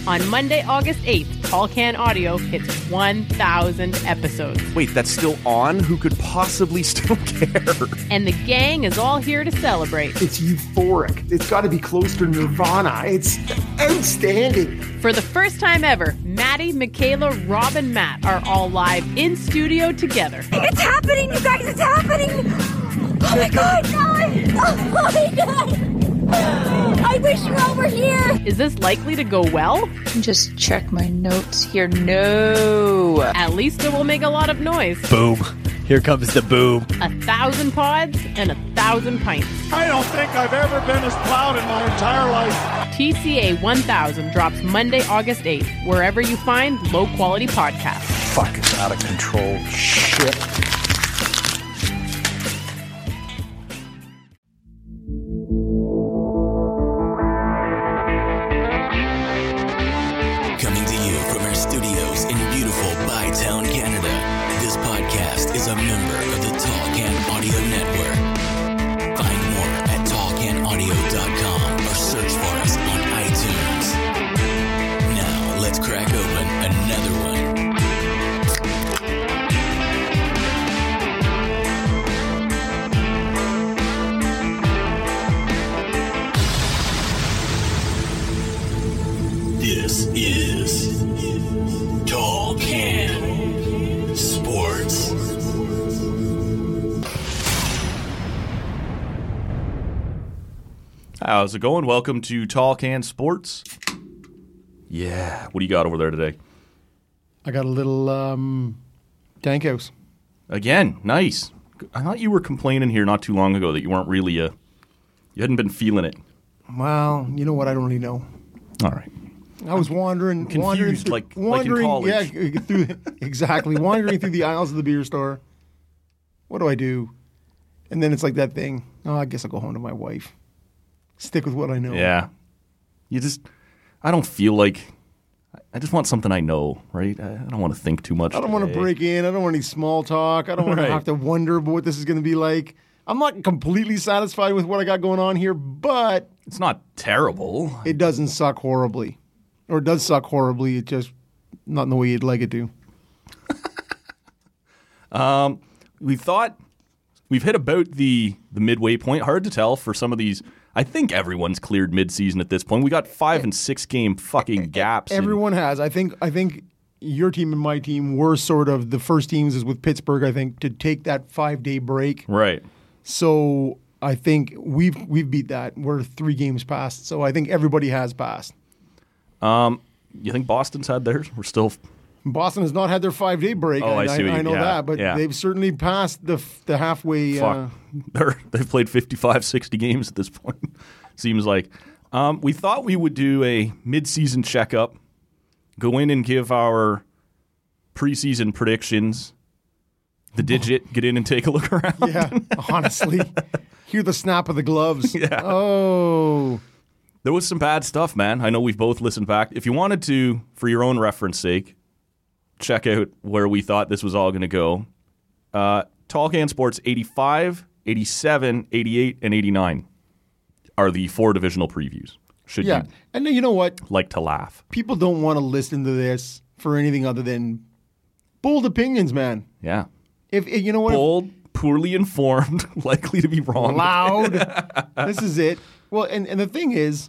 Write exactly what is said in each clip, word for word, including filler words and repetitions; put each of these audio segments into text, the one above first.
On Monday, August eighth, Tall Can Audio hits one thousand episodes. Wait, that's still on? Who could possibly still care? And the gang is all here to celebrate. It's euphoric. It's got to be close to Nirvana. It's outstanding. For the first time ever, Maddie, Michaela, Rob, and Matt are all live in studio together. It's happening, you guys! It's happening! Oh my god, God! Oh my god! I wish you all were here! Is this likely to go well? Just check my notes here. No. At least it will make a lot of noise. Boom. Here comes the boom. A thousand pods and a thousand pints. I don't think I've ever been as proud in my entire life. T C A one thousand drops Monday, August eighth, wherever you find low-quality podcasts. Fuck, it's out of control. Shit. Coming to you from our studios in beautiful Bytown, Canada. This podcast is a member of the Tall Can Audio Network. Find more at tall can audio dot com or search for us on iTunes. Now, let's crack open another one. This is Tall Can Sports. How's it going? Welcome to Tall Can Sports. Yeah, what do you got over there today? I got a little um, tank house. Again, nice. I thought you were complaining here not too long ago that you weren't really, uh, you hadn't been feeling it. Well, you know what? I don't really know. All right. I was wandering, Confused, wandering, through, like- like in wandering, college. yeah, through exactly, wandering through the aisles of the beer store. What do I do? And then it's like that thing. Oh, I guess I'll go home to my wife. Stick with what I know. Yeah. You just, I don't feel like, I just want something I know, right? I I don't want to think too much. I don't want to today. break in. I don't want any small talk. I don't want Right. to have to wonder what this is going to be like. I'm not completely satisfied with what I got going on here, but It's not terrible. it doesn't suck horribly. Or it does suck horribly. It just not in the way you'd like it to. Um, we thought we've hit about the the midway point. Hard to tell for some of these. I think everyone's cleared midseason at this point. We got five and six game fucking gaps. in- Everyone has. I think I think your team and my team were sort of the first teams as with Pittsburgh, I think, to take that five-day break. Right. So I think we've we've beat that. We're three games past. So I think everybody has passed. Um, you think Boston's had theirs? We're still. Boston has not had their five-day break. Oh, I see what I, you- know yeah, that, but yeah. they've certainly passed the f- the halfway. Fuck. Uh, They're, they've played fifty-five, sixty games at this point. Seems like. Um, we thought we would do a midseason checkup, go in and give our preseason predictions. The digit, get in and take a look around. yeah, honestly, hear the snap of the gloves. Yeah. Oh. There was some bad stuff, man. I know we've both listened back. If you wanted to, for your own reference sake, check out where we thought this was all going to go. Uh, Tall Can Sports eighty-five, eighty-seven, eighty-eight, and eighty-nine are the four divisional previews. Should Yeah, you and you know what? like to laugh? People don't want to listen to this for anything other than bold opinions, man. Yeah. If, if you know what, Bold, poorly informed, likely to be wrong. loud. This is it. Well, and, and the thing is,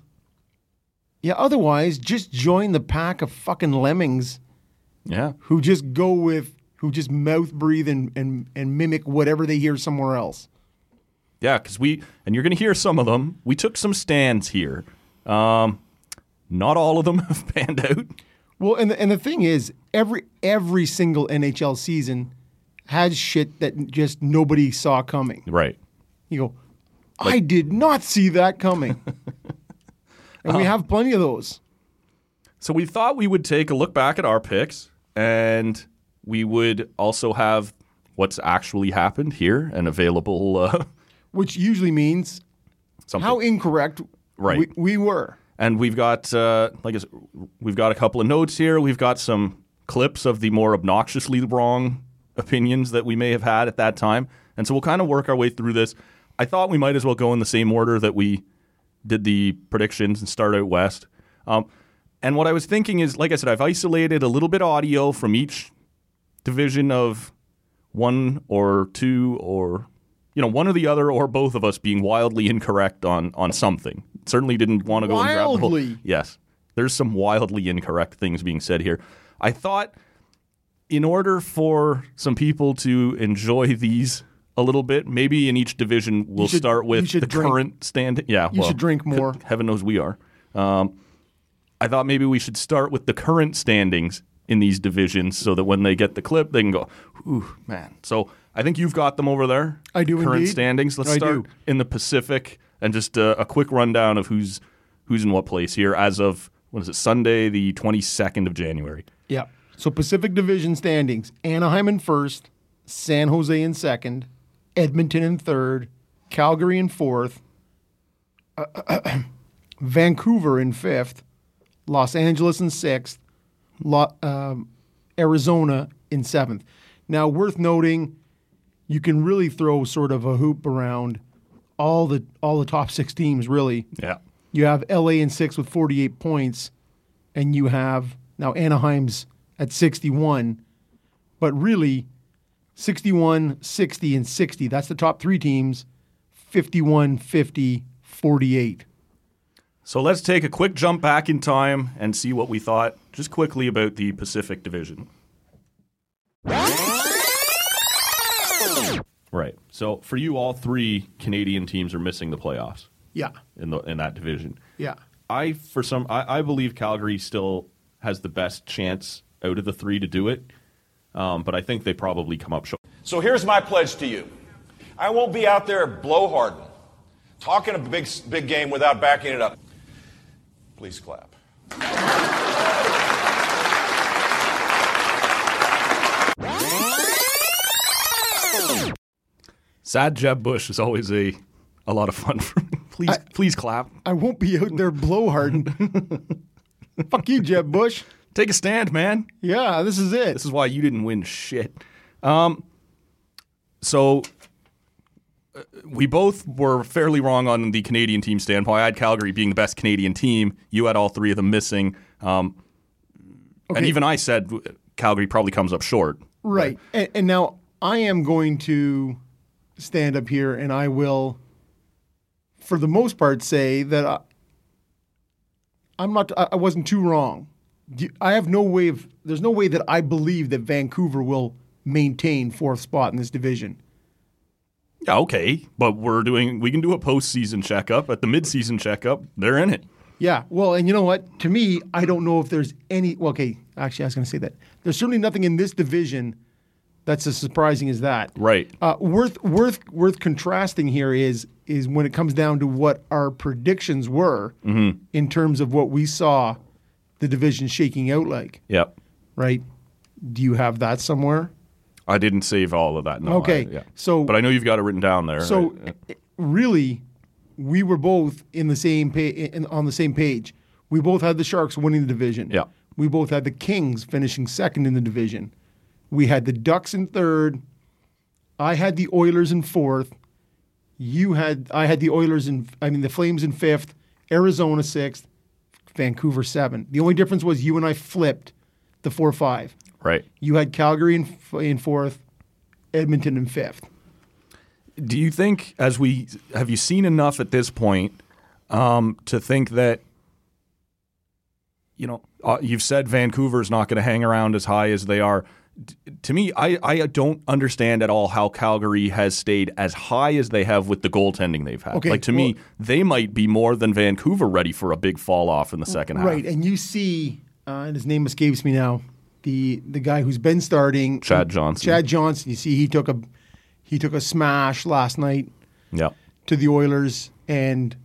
yeah. Otherwise, just join the pack of fucking lemmings Yeah. who just go with, who just mouth breathe and and, and mimic whatever they hear somewhere else. Yeah, because we, and you're going to hear some of them, we took some stands here. Um, not all of them have panned out. Well, and the, and the thing is, every every single N H L season has shit that just nobody saw coming. Right. You go, I did not see that coming. And we have plenty of those. So we thought we would take a look back at our picks, and we would also have what's actually happened here and available. Uh, Which usually means something. how incorrect Right. we, we were. And we've got, uh, like I said, we've got a couple of notes here. We've got some clips of the more obnoxiously wrong opinions that we may have had at that time. And so we'll kind of work our way through this. I thought we might as well go in the same order that we did the predictions and start out west. Um, And what I was thinking is, like I said, I've isolated a little bit of audio from each division of one or two or, you know, one or the other or both of us being wildly incorrect on, on something. Certainly didn't want to go and grab the whole... Wildly? Yes. There's some wildly incorrect things being said here. I thought in order for some people to enjoy these a little bit, maybe in each division we'll should- start you with should the drink. current stand. Yeah, You well, should drink more. Heaven knows we are. Um, I thought maybe we should start with the current standings in these divisions so that when they get the clip, they can go, ooh, man. So I think you've got them over there. I do Current indeed. standings. Let's I start do. in the Pacific and just uh, a quick rundown of who's who's in what place here as of, what is it, Sunday, the twenty-second of January. Yeah. So Pacific Division standings: Anaheim in first, San Jose in second, Edmonton in third, Calgary in fourth, uh, Vancouver in fifth, Los Angeles in sixth, Lo- um, Arizona in seventh. Now, worth noting, you can really throw sort of a hoop around all the all the top six teams. Really, Yeah. you have L A in sixth with forty-eight points, and you have now Anaheim's at sixty-one, but really sixty-one, sixty, and sixty. That's the top three teams. fifty-one, fifty, forty-eight. So let's take a quick jump back in time and see what we thought just quickly about the Pacific Division. Right. So for you, all three Canadian teams are missing the playoffs Yeah, in the in that division. yeah. I for some I, I believe Calgary still has the best chance out of the three to do it, um, but I think they probably come up short. So here's my pledge to you. I won't be out there blowharding, talking a big, big game without backing it up. Please clap. Sad Jeb Bush is always a a lot of fun for me. Please, I- please clap. I won't be out there blowharding. Fuck you, Jeb Bush. Take a stand, man. Yeah, this is it. This is why you didn't win shit. Um, so uh, we both were fairly wrong on the Canadian team standpoint. I had Calgary being the best Canadian team. You had all three of them missing. Um, And Okay. even I said Calgary probably comes up short. Right. And, and now I am going to stand up here and I will, for the most part, say that I, I'm not, I I wasn't too wrong. Do- I have no way of, there's no way that I believe that Vancouver will maintain fourth spot in this division. Yeah, okay. But we're doing, we can do a postseason checkup. At the midseason checkup, they're in it. Yeah, well, and you know what? To me, I don't know if there's any. Well, okay, actually, I was going to say that there's certainly nothing in this division that's as surprising as that. Right. Uh, worth worth worth contrasting here is is when it comes down to what our predictions were Mm-hmm. in terms of what we saw the division shaking out like. Yep. Right? Do you have that somewhere? I didn't save all of that. No, Okay, I- yeah. so- but I know you've got it written down there. So right? i- really, we were both in the same pa- in, on the same page. We both had the Sharks winning the division. Yeah. We both had the Kings finishing second in the division. We had the Ducks in third. I had the Oilers in fourth. You had I had the Oilers in I mean the Flames in fifth, Arizona sixth, Vancouver seventh. The only difference was you and I flipped the four five. Right. You had Calgary in, in fourth, Edmonton in fifth. Do you think, as we have you seen enough at this point um, to think that, you know, uh, you've said Vancouver's not going to hang around as high as they are. D- to me, I, I don't understand at all how Calgary has stayed as high as they have with the goaltending they've had. Okay, like, to me, well- they might be more than Vancouver ready for a big fall off in the second half. Right, and you see, uh, and his name escapes me now, the the guy who's been starting, Chad Johnson. Chad Johnson. You see, he took a he took a smash last night Yeah. to the Oilers, and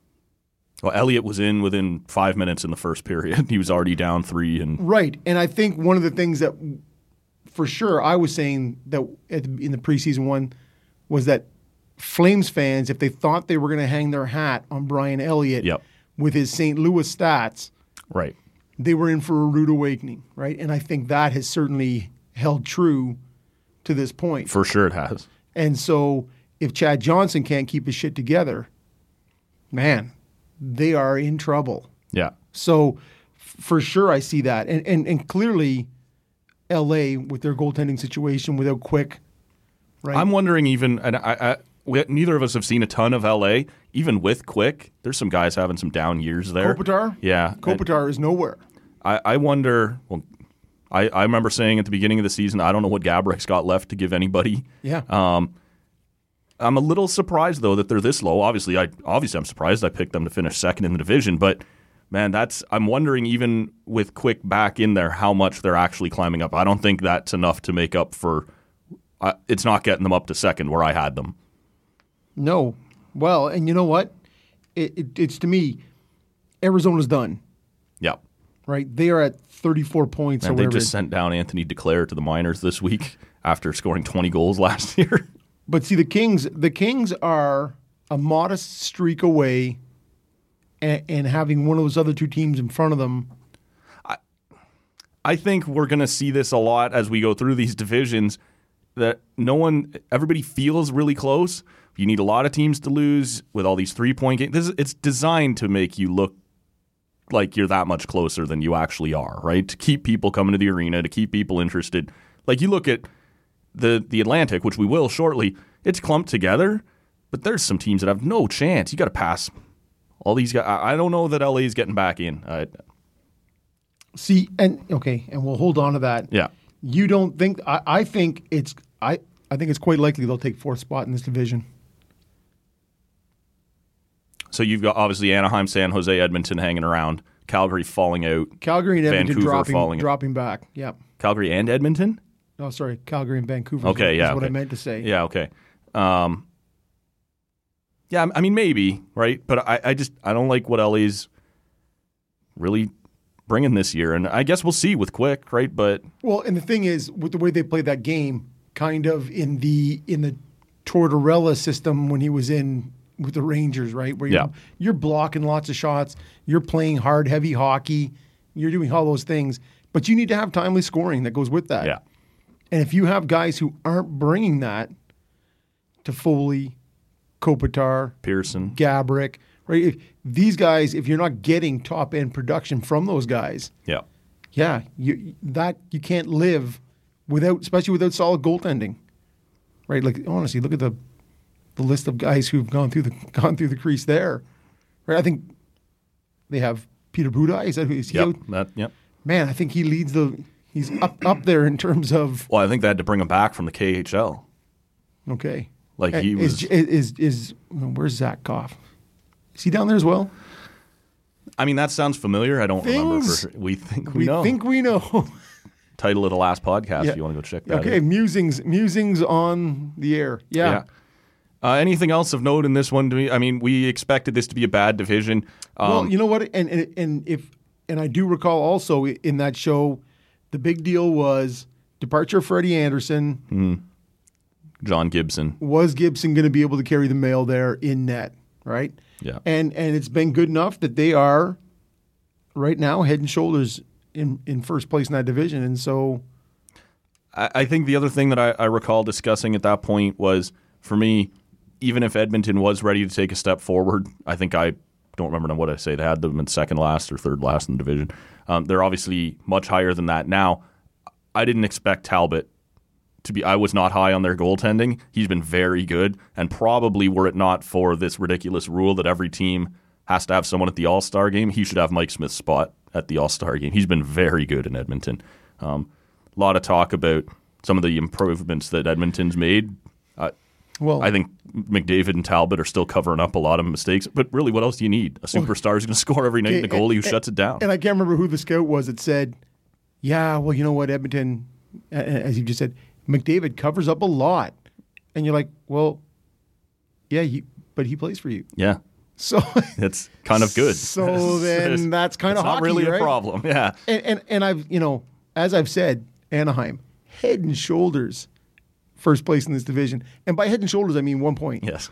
Well, Elliott was in within five minutes in the first period. He was already down three. and right, and I think one of the things that, for sure, I was saying that at the, in the preseason one was that Flames fans, if they thought they were going to hang their hat on Brian Elliott Yep. with his Saint Louis stats, Right. they were in for a rude awakening, right? And I think that has certainly held true to this point. For sure it has. And so if Chad Johnson can't keep his shit together, man, they are in trouble. Yeah. So for sure, I see that, and and and clearly, L A with their goaltending situation without Quick, right? I'm wondering even, and I, I we, neither of us have seen a ton of L A. Even with Quick, there's some guys having some down years there. Kopitar, yeah, Kopitar is nowhere. I, I wonder. Well, I, I remember saying at the beginning of the season, I don't know what Gaborek's got left to give anybody. Yeah. Um, I'm a little surprised though that they're this low. Obviously, I obviously I'm surprised I picked them to finish second in the division, but. Man, that's. I'm wondering, even with Quick back in there, how much they're actually climbing up. I don't think that's enough to make up for. Uh, it's not getting them up to second where I had them. No, well, and you know what? It, it, it's to me, Arizona's done. Yeah, right. They are at thirty-four points. And or they whatever. just sent down Anthony Duclair to the minors this week after scoring twenty goals last year. But see, the Kings, the Kings are a modest streak away. And, and having one of those other two teams in front of them. I, I think we're going to see this a lot as we go through these divisions, that no one, everybody feels really close. You need a lot of teams to lose with all these three-point games. This is, it's designed to make you look like you're that much closer than you actually are, right? To keep people coming to the arena, to keep people interested. Like you look at the, the Atlantic, which we will shortly, it's clumped together, but there's some teams that have no chance. You got to pass all these guys. I don't know that L A is getting back in. Uh, See, and okay, and we'll hold on to that. Yeah. You don't think? I, I think it's. I. I think it's quite likely they'll take fourth spot in this division. So you've got obviously Anaheim, San Jose, Edmonton hanging around. Calgary falling out. Calgary and Edmonton Vancouver dropping falling dropping back. Yeah. Calgary and Edmonton. Oh, sorry, Calgary and Vancouver. Okay, is, yeah, is what okay. I meant to say. Yeah, okay. Um, yeah, I mean maybe, right? But I, I just I don't like what L A's really bringing this year, and I guess we'll see with Quick, right? But well, and the thing is, with the way they played that game, kind of in the in the Tortorella system when he was in with the Rangers, right? Where you're, Yeah. you're blocking lots of shots, you're playing hard, heavy hockey, you're doing all those things, but you need to have timely scoring that goes with that. yeah, And if you have guys who aren't bringing that to Foley, Kopitar, Pearson. Gaborik, right? If these guys, if you're not getting top end production from those guys, Yeah. yeah, you that you can't live without, especially without solid goaltending, right? Like honestly, look at the the list of guys who've gone through the gone through the crease there, right? I think they have Peter Budaj. Is that who is he? Yep. out? That, yep. Man, I think he leads the. He's up up there in terms of Well, I think they had to bring him back from the K H L. okay. Like he is, was. is is is where's Zach Goff? Is he down there as well? I mean, that sounds familiar. I don't remember. Things For, we think we, We know. think we know. Title of the last podcast. Yeah. If you want to go check that. Okay, out. musings musings on the air. Yeah. Yeah. Uh, anything else of note in this one? To me, I mean, we expected this to be a bad division. Um, Well, you know what, and, and and if and I do recall also in that show, the big deal was departure of Freddie Anderson. John Gibson. Was Gibson going to be able to carry the mail there in net? Right. Yeah. And and it's been good enough that they are right now head and shoulders in in first place in that division, and so I, I think the other thing that I, I recall discussing at that point was, for me, even if Edmonton was ready to take a step forward, I think I don't remember what I say. They had them in second last or third last in the division. Um, they're obviously much higher than that now. I didn't expect Talbot to be. I was not high on their goaltending. He's been very good, and probably were it not for this ridiculous rule that every team has to have someone at the All-Star game, he should have Mike Smith's spot at the All-Star game. He's been very good in Edmonton. Um, a lot of talk about some of the improvements that Edmonton's made. Uh, well, I think McDavid and Talbot are still covering up a lot of mistakes. But really, what else do you need? A superstar who's going to score every night and a goalie who shuts it down. And I can't remember who the scout was that said, yeah, well, you know what, Edmonton, as you just said, McDavid covers up a lot. And you're like, well, yeah, he, but he plays for you. Yeah. So it's kind of good. So then that's kind of not hockey, really right? a problem. Yeah. And, and and I've, you know, as I've said, Anaheim, head and shoulders first place in this division. And by head and shoulders, I mean one point. Yes.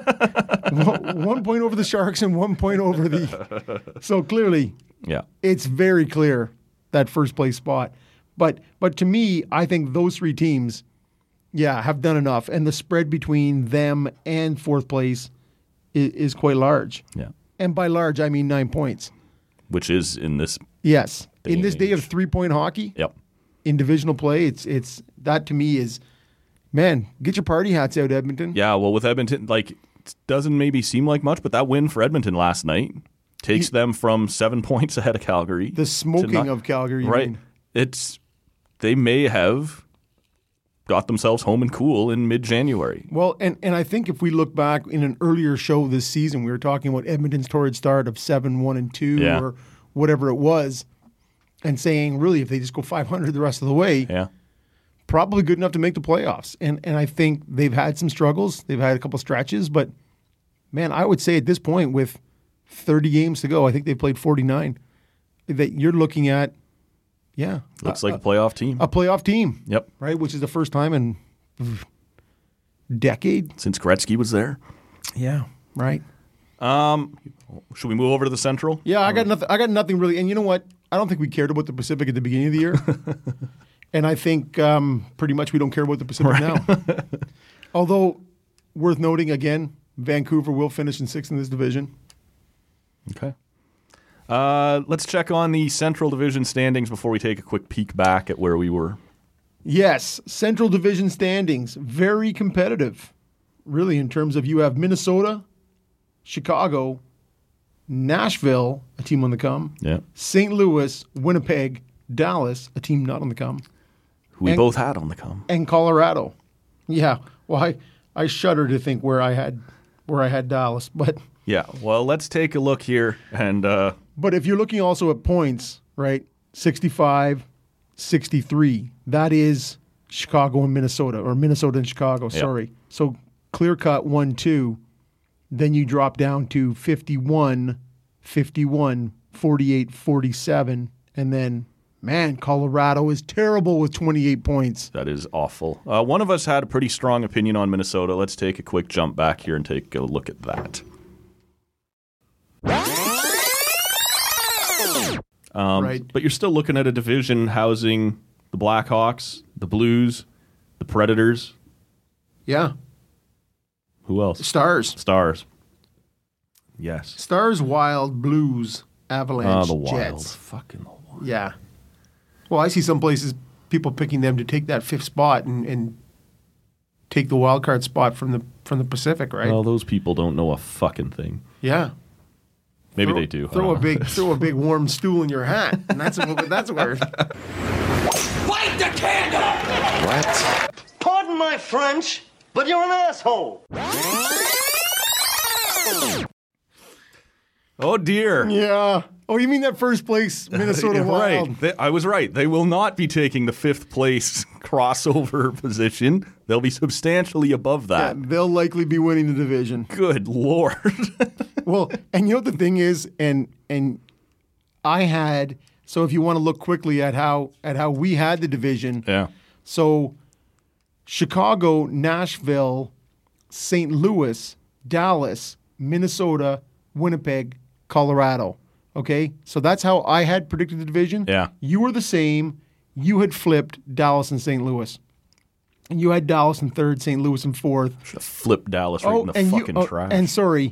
one, one point over the Sharks and one point over the. So clearly, yeah, it's very clear that first place spot. But but to me, I think those three teams, yeah, have done enough. And the spread between them and fourth place is, is quite large. Yeah. And by large, I mean nine points. Which is, in this Yes. Day In this and day of age. three-point hockey, Yep. in divisional play, it's it's that to me is, man, get your party hats out, Edmonton. Yeah, well, with Edmonton, like, it doesn't maybe seem like much, but that win for Edmonton last night takes You- them from seven points ahead of Calgary. The to smoking not- of Calgary. you Right. mean. It's, they may have got themselves home and cool in mid-January. Well, and, and I think if we look back in an earlier show this season, we were talking about Edmonton's torrid start of seven, one, and two, Yeah. or whatever it was, and saying, really, if they just go five hundred the rest of the way, Yeah. probably good enough to make the playoffs. And and I think they've had some struggles. They've had a couple stretches, but man, I would say at this point, with thirty games to go, I think they've played forty-nine. That you're looking at, yeah, Looks like a playoff team. a playoff team. Yep. Right, which is the first time in decade. Since Gretzky was there. Yeah, right. Should we move over to the Central? Yeah, I got nothing. I got nothing really. And you know what? I don't think we cared about the Pacific at the beginning of the year, and I think um, pretty much we don't care about the Pacific now. Although, worth noting again, Vancouver will finish in sixth in this division. Okay. Uh, let's check on the Central Division standings before we take a quick peek back at where we were. Yes, Central Division standings very competitive, really. In terms of you have Minnesota, Chicago, Nashville, a team on the come. Yeah. Saint Louis, Winnipeg, Dallas, a team not on the come. Who we And- both had on the come. And Colorado. Yeah. Well, I, I shudder to think where I had where I had Dallas. But Yeah. Well, let's take a look here. And uh, but if you're looking also at points, right? sixty-five, sixty-three. That is Chicago and Minnesota, or Minnesota and Chicago, sorry. So clear cut one two. Then you drop down to fifty-one, fifty-one, forty-eight, forty-seven. And then, man, Colorado is terrible with twenty-eight points. that is awful. Uh, one of us had a pretty strong opinion on Minnesota. Let's take a quick jump back here and take a look at that. Um, Right. But you're still looking at a division housing the Blackhawks, the Blues, the Predators. Yeah. Who else? Stars. Stars. Yes. Stars, Wild, Blues, Avalanche, Oh, the Wild. Jets. Fucking the Wild. Yeah. Well, I see some places people picking them to take that fifth spot and, and take the wild card spot from the from the Pacific, right? Well, those people don't know a fucking thing. yeah. Maybe Throw- they do. I Throw don't a know. big throw a big warm stool in your hat, and that's a, that's where. Light the candle! What? Pardon my French, but you're an asshole. Oh, dear. Yeah. Oh, you mean that first place Minnesota Wild? Right. They, I was right. They will not be taking the fifth place crossover position. They'll be substantially above Yeah, that. they'll likely be winning the division. Good Lord. Well, and you know what the thing is, and and I had so if you want to look quickly at how at how we had the division. Yeah. So Chicago, Nashville, Saint Louis, Dallas, Minnesota, Winnipeg, Colorado. Okay? So that's how I had predicted the division. Yeah. You were the same. You had flipped Dallas and Saint Louis. And you had Dallas in third, Saint Louis in fourth. Flip Dallas right in the and fucking you, oh, trash. and sorry,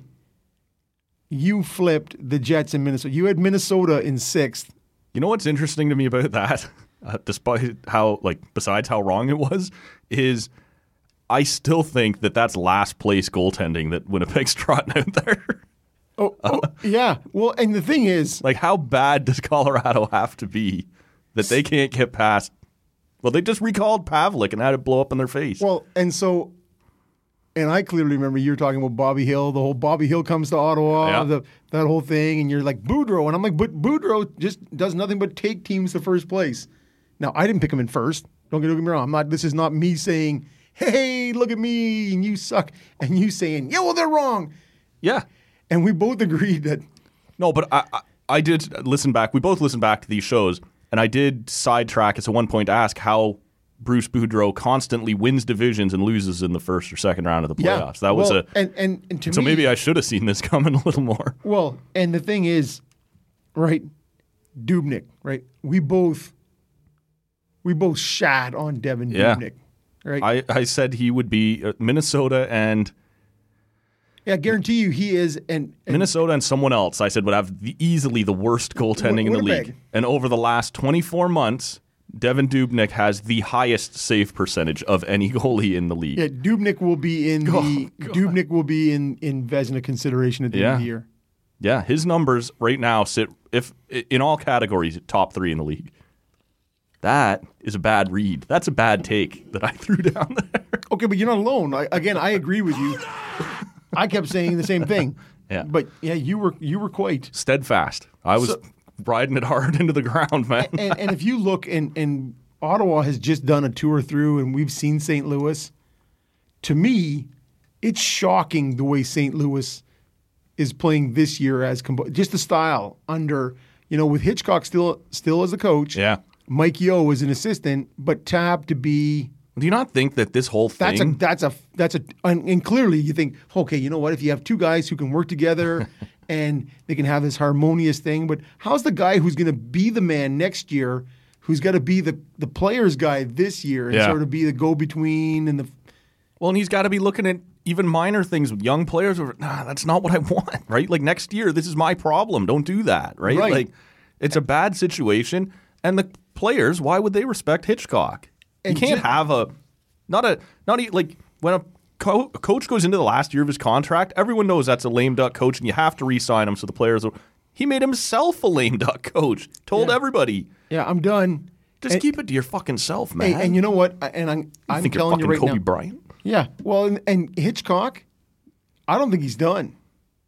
you flipped the Jets in Minnesota. You had Minnesota in sixth. You know what's interesting to me about that, uh, despite how, like, besides how wrong it was, is I still think that that's last place goaltending that Winnipeg's trotting out there. Oh, oh yeah. Well, and the thing is, Like, how bad does Colorado have to be that they can't get past? Well, they just recalled Pavlik and had it blow up in their face. well, and so, and I clearly remember you were talking about Bobby Hill. The whole Bobby Hill comes to Ottawa, Yeah. the, that whole thing, and you're like Boudreaux, and I'm like, but Boudreaux just does nothing but take teams to first place. Now, I didn't pick him in first. Don't get, don't get me wrong. I'm not. This is not me saying, "Hey, look at me," and you suck, and you saying, "Yeah, well, they're wrong." yeah. And we both agreed that. No, but I, I I did listen back. We both listened back to these shows, and I did sidetrack as a one point ask how Bruce Boudreau constantly wins divisions and loses in the first or second round of the Yeah, playoffs. That was well, a and and, and to so me, maybe I should have seen this coming a little more. Well, and the thing is, right, Dubnyk, right? We both we both shat on Devin Yeah. Dubnyk, right? I, I said he would be uh, Minnesota and Yeah, I guarantee you he is. And, and Minnesota and someone else, I said, would have the, easily the worst goaltending in the Winnipeg. league. And over the last twenty-four months, Devin Dubnyk has the highest save percentage of any goalie in the league. Yeah, Dubnyk will be in Oh, the God. Dubnyk will be in in Vezina consideration at the Yeah. end of the year. Yeah, his numbers right now sit if in all categories top three in the league. That is a bad read. That's a bad take that I threw down there. Okay, but you're not alone. I, again, I agree with you. I kept saying the same thing. Yeah. But yeah, you were you were quite Steadfast. I was So- riding it hard into the ground, man. and, and if you look, and, and Ottawa has just done a tour through, and we've seen Saint Louis. To me, it's shocking the way Saint Louis is playing this year as comp- just the style under, you know, with Hitchcock still still as a coach. Yeah. Mike Yeo as an assistant, but Tab to be. Do you not think that this whole That's a thing? that's a that's a and, and clearly you think, okay, you know what? If you have two guys who can work together and they can have this harmonious thing, but how's the guy who's going to be the man next year, who's got to be the the player's guy this year and Yeah. sort of be the go between and the Well, and he's got to be looking at even minor things with young players. Where, nah, that's not what I want, right? Like next year, this is my problem. Don't do that, right? Right. Like it's a bad situation, and the players, why would they respect Hitchcock? And you can't ju- have a not a not a, like when a, co- a coach goes into the last year of his contract. Everyone knows that's a lame duck coach, and you have to re-sign him. So the players, are, he made himself a lame duck coach. Told Yeah. everybody, yeah, I'm done. just And- keep it to your fucking self, man. And, and you know what? And I'm I'm think you're telling you fucking right Kobe now. Bryant? Yeah. Well, and, and Hitchcock, I don't think he's done.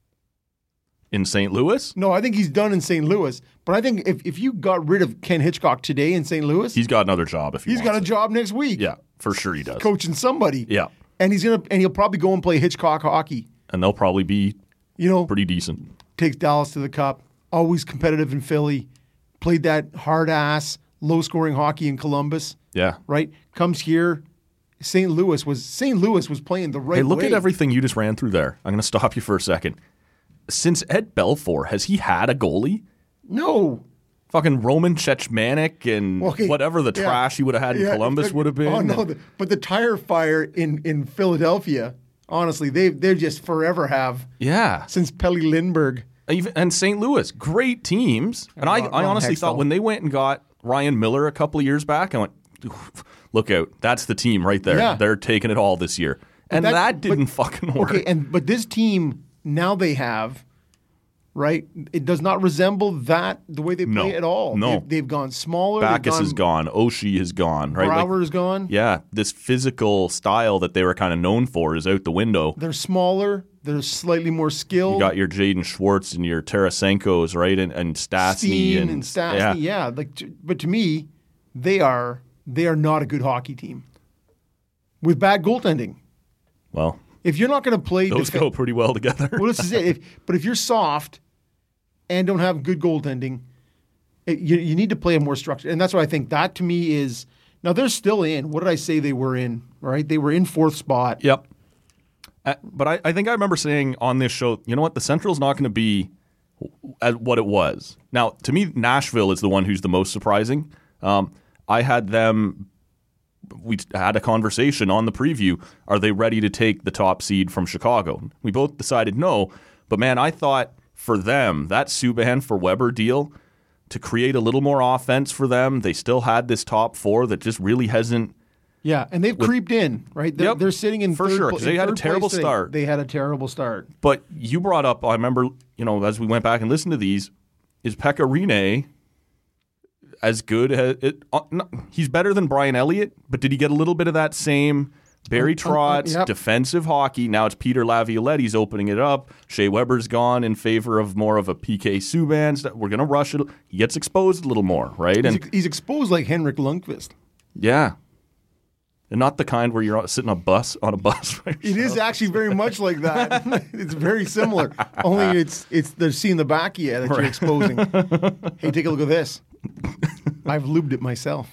In Saint Louis, No, I think he's done in Saint Louis. But I think if, if you got rid of Ken Hitchcock today in Saint Louis, he's got another job. If he he's got a wants it. job next week. Yeah, for sure he does. Coaching somebody. Yeah. And he's gonna and he'll probably go and play Hitchcock hockey. And they'll probably be You know, pretty decent. takes Dallas to the cup. Always competitive in Philly. Played that hard ass, low scoring hockey in Columbus. Yeah. Right? Comes here. Saint Louis was Saint Louis was playing the right Hey, look way. at everything you just ran through there. I'm going to stop you for a second. Since Ed Belfour, has he had a goalie? No. Fucking Roman Chechmanik and Okay, whatever the yeah. trash he would have had in Yeah, Columbus if- would have been. Oh no! The, but the tire fire in, in Philadelphia, honestly, they they just forever have Yeah. since Pelly Lindbergh. Even, and Saint Louis, great teams. And I, Ron- I Ron honestly Hextall. thought when they went and got Ryan Miller a couple of years back, I went, look out. That's the team right there. Yeah. They're taking it all this year. And that, that- didn't but- fucking work. Okay, and but this team now they have, right? It does not resemble that the way they play No. at all. No. they've, they've gone smaller. Backus they've is gone. Oshie is gone. Right? Like, Brower's gone. yeah, this physical style that they were kind of known for is out the window. They're smaller. They're slightly more skilled. You got your Jaden Schwartz and your Tarasenko's, right? And, and Stastny. Steen and, and Stastny. Yeah. Yeah. Like, t- but to me, they are they are not a good hockey team with bad goaltending. Well, If you're not going to play, those defen- go pretty well together. well, this is it. If, but if you're soft and don't have good goaltending, it, you, you need to play a more structured. And that's what I think. That to me is now they're still in. What did I say they were in? Right, they were in fourth spot. Yep. Uh, but I, I think I remember saying on this show, you know what? The Central's not going to be at what it was. Now, to me, Nashville is the one who's the most surprising. Um, I had them. We had a conversation on the preview. Are they ready to take the top seed from Chicago? We both decided no. But man, I thought for them, that Subban for Weber deal to create a little more offense for them, they still had this top four that just really hasn't. Yeah, and they've creeped in. Right, they're, Yep, they're sitting in for third sure, pla- 'cause they in had a third terrible place today. start. They had a terrible start. But you brought up, I remember, you know, as we went back and listened to these, is Pekka Rinne as good as it? Uh, no, he's better than Brian Elliott, but did he get a little bit of that same Barry Um, um, Trotz yep. defensive hockey? Now it's Peter Lavioletti's opening it up. Shea Weber's gone in favor of more of a P K Subban. We're going to rush it. He gets exposed a little more, right? He's, And ex- he's exposed like Henrik Lundqvist. yeah. And not the kind where you're sitting on a bus on a bus. Right? It is actually very much like that. It's very similar. Only it's it's they're seeing the back of you that you're exposing. Hey, take a look at this. I've lubed it myself.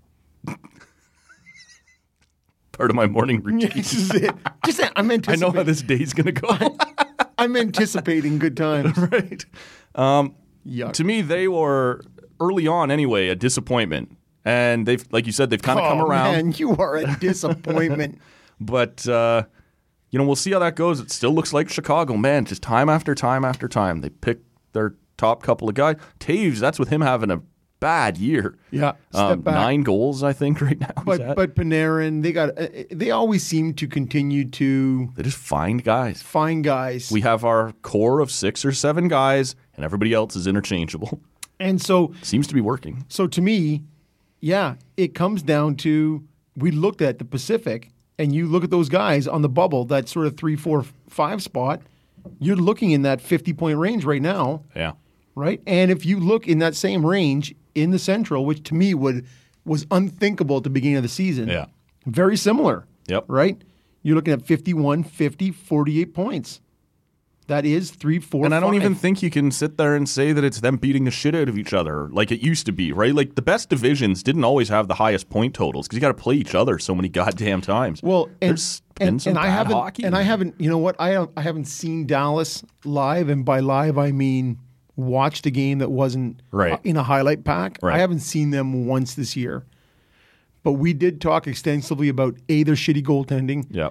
Part of my morning routine. This is it. Just that I'm I anticipating. know how this day's going to go. I'm anticipating good times. Right. Um, Yuck. to me, they were early on anyway a disappointment, and they've, like you said, they've kind of Oh, come around. man, you are a disappointment. But uh, you know, we'll see how that goes. It still looks like Chicago, man. Just time after time after time, they pick their top couple of guys. Taves, that's with him having a bad year. Yeah, step um, back. nine goals, I think, right now. But but Panarin, they got. Uh, they always seem to continue to. They just find guys. Find guys. We have our core of six or seven guys, and everybody else is interchangeable. And so seems to be working. So to me, yeah, it comes down to we looked at the Pacific. And you look at those guys on the bubble, that sort of three, four, five spot, you're looking in that fifty-point range right now. Yeah. Right? And if you look in that same range in the Central, which to me would was unthinkable at the beginning of the season. Yeah. Very similar. Yep. Right? You're looking at fifty-one, fifty, forty-eight points. That is three, four, And I don't five. even think you can sit there and say that it's them beating the shit out of each other like it used to be, right? Like the best divisions didn't always have the highest point totals because you got to play each other so many goddamn times. Well, and, There's been and, some and I bad haven't, hockey. and I haven't, you know what? I don't, I haven't seen Dallas live, and by live I mean watched a game that wasn't Right. in a highlight pack. Right. I haven't seen them once this year, but we did talk extensively about A, their shitty goaltending, Yeah.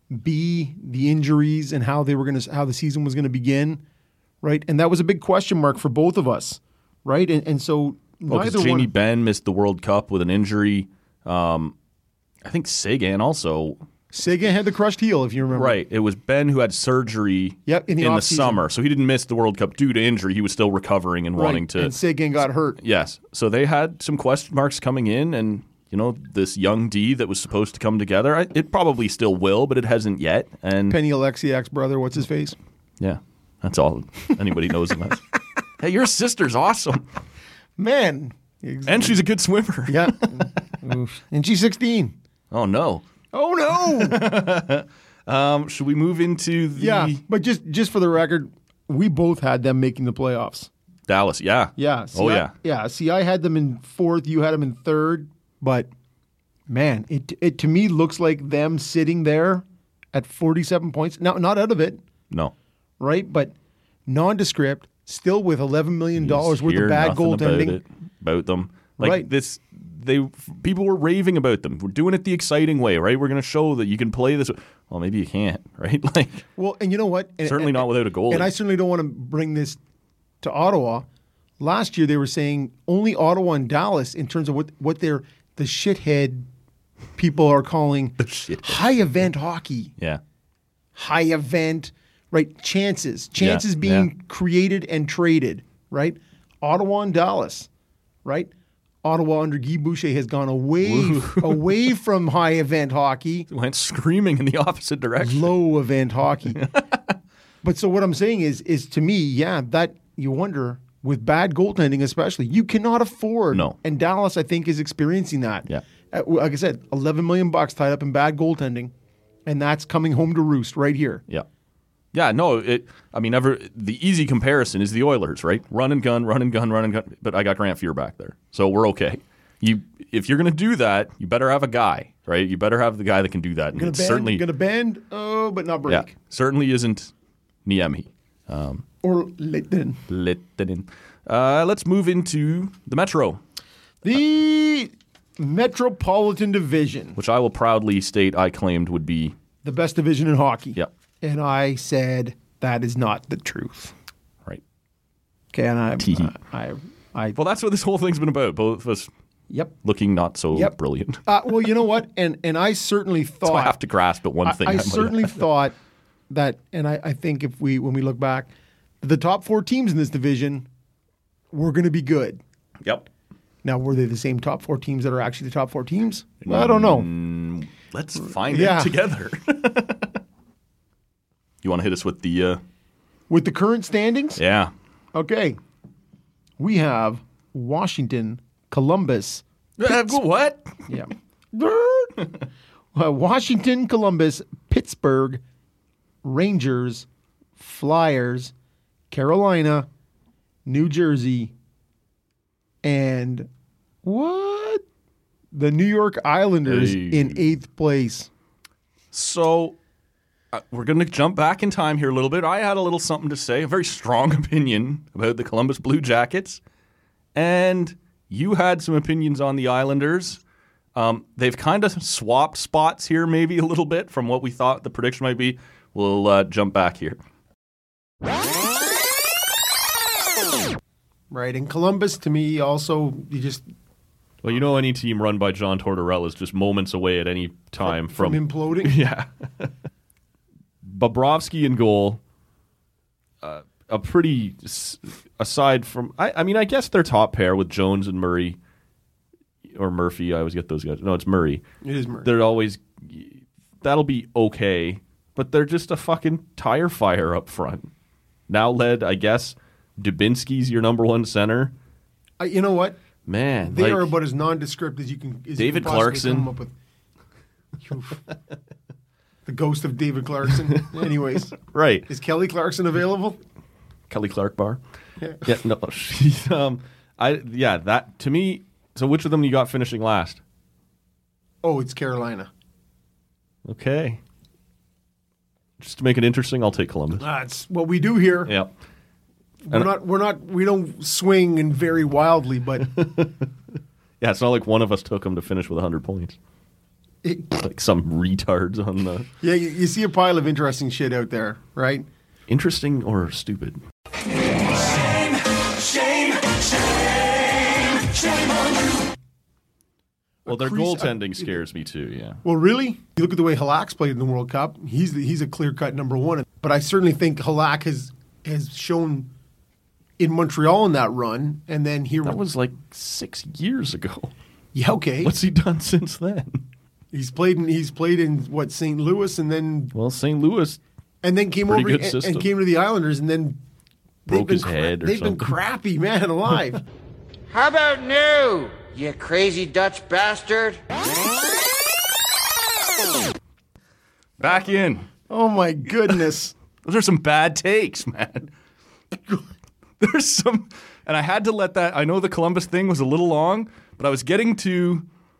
B, the injuries and how they were going to, how the season was going to begin, right? And that was a big question mark for both of us, right? And and so Well, neither because Jamie one. Benn missed the World Cup with an injury. Um, I think Sagan also. Sagan had the crushed heel, if you remember. Right. It was Ben who had surgery Yep, in the off-season. summer. So he didn't miss the World Cup due to injury. He was still recovering and Right. wanting to. And Sagan got hurt. Yes. So they had some question marks coming in, and you know this young D that was supposed to come together. I, it probably still will, but it hasn't yet. And Penny Alexiak's brother, what's his face? yeah, that's all anybody knows him as. Hey, your sister's awesome, Man. and she's a good swimmer. Yeah. Oof. And she's sixteen. Oh no. Oh no. Um, should we move into the Yeah, but just just for the record, we both had them making the playoffs. Dallas? Yeah. Yeah. See, oh I- yeah. yeah. See, I had them in fourth. You had them in third. But man, it it to me looks like them sitting there at forty-seven points. Now, not out of it, No. right? But nondescript, still with eleven million dollars worth Hear of bad nothing goaltending. about, it, about them. Like Right. this, they people were raving about them. We're doing it the exciting way, right? We're going to show that you can play this. Well, maybe you can't, right? Like Well, and you know what? And, certainly and- not without a goalie. And I certainly don't want to bring this to Ottawa. Last year, they were saying only Ottawa and Dallas, in terms of what what they're the shithead people are calling shithead. high event hockey. yeah. High event, right? Chances, chances Yeah, being yeah. created and traded, right? Ottawa and Dallas, right? Ottawa under Guy Boucher has gone away away from high event hockey. Went screaming in the opposite direction. Low event hockey. But so what I'm saying is, is to me, yeah, that you wonder with bad goaltending, especially, you cannot afford. No. And Dallas, I think, is experiencing that. Yeah. Uh, like I said, eleven million bucks tied up in bad goaltending, and that's coming home to roost right here. Yeah. Yeah, no, it I mean ever the easy comparison is the Oilers, right? Run and gun, run and gun, run and gun. But I got Grant Fuhr back there. So we're okay. You if you're gonna do that, you better have a guy, right? You better have the guy that can do that. And Gonna it's bend, certainly gonna bend, oh, but not break. yeah, certainly isn't Niemi. Um Or Leighton. Lehtinen. Uh let's move into the Metro, The Metropolitan Division, which I will proudly state I claimed would be the best division in hockey. Yep. And I said that is not the truth. right. Okay, and I, Tee. I, I, Well, that's what this whole thing's been about. Both of us yep. looking not so Yep. brilliant. Uh, well, you know what? And and I certainly thought So I have to grasp at one I, thing. I might certainly have. thought that, and I, I think if we when we look back, the top four teams in this division were going to be good. Yep. Now, were they the same top four teams that are actually the top four teams? Well, I don't know. Mm, let's find Yeah. it together. You want to hit us with the? Uh, With the current standings, yeah. okay, we have Washington, Columbus, Uh, what? yeah, Uh, Washington, Columbus, Pittsburgh, Rangers, Flyers, Carolina, New Jersey, and what? The New York Islanders Hey. in eighth place. So uh, we're going to jump back in time here a little bit. I had a little something to say, a very strong opinion about the Columbus Blue Jackets, and you had some opinions on the Islanders. Um, they've kind of swapped spots here maybe a little bit from what we thought the prediction might be. We'll uh, jump back here. Right, and Columbus, to me, also, you just... Well, you know any team run by John Tortorella is just moments away at any time from... From, from imploding? Yeah. Bobrovsky in goal. Uh, a pretty... Aside from... I, I mean, I guess their top pair with Jones and Murray... Or Murphy, I always get those guys. No, it's Murray. It is Murray. They're always... That'll be okay, but they're just a fucking tire fire up front. Now led, I guess... Dubinsky's your number one center. Uh, you know what? Man. They like, are about as nondescript as you can as David you can Clarkson. come up with. The ghost of David Clarkson. Anyways. Right. Is Kelly Clarkson available? Kelly Clark Bar? Yeah. Yeah, no. She's, um, I, yeah, that, to me, so which of them you got finishing last? Oh, it's Carolina. Okay. Just to make it interesting, I'll take Columbus. That's what we do here. Yeah. We're And- not. We're not. We don't swing and very wildly, but Yeah, it's not like one of us took them to finish with one hundred points. it, Like some retards on the... yeah, you, you see a pile of interesting shit out there, right? Interesting or stupid? Shame, shame, shame, shame on you. Well, their crease- goaltending scares me too, yeah. Well, really, you look at the way Halak's played in the World Cup. He's the, he's a clear cut number one. But I certainly think Halak has has shown in Montreal in that run, and then here That was like six years ago. yeah, okay. What's he done since then? He's played in he's played in what Saint Louis, and then Well, Saint Louis and then came Pretty over good and, system. and came to the Islanders, and then they've Broke been his head or they've been something. crappy, man, alive. How about new, you crazy Dutch bastard? back in. Oh my goodness. Those are some bad takes, man. There's some, and I had to let that. I know the Columbus thing was a little long, but I was getting to.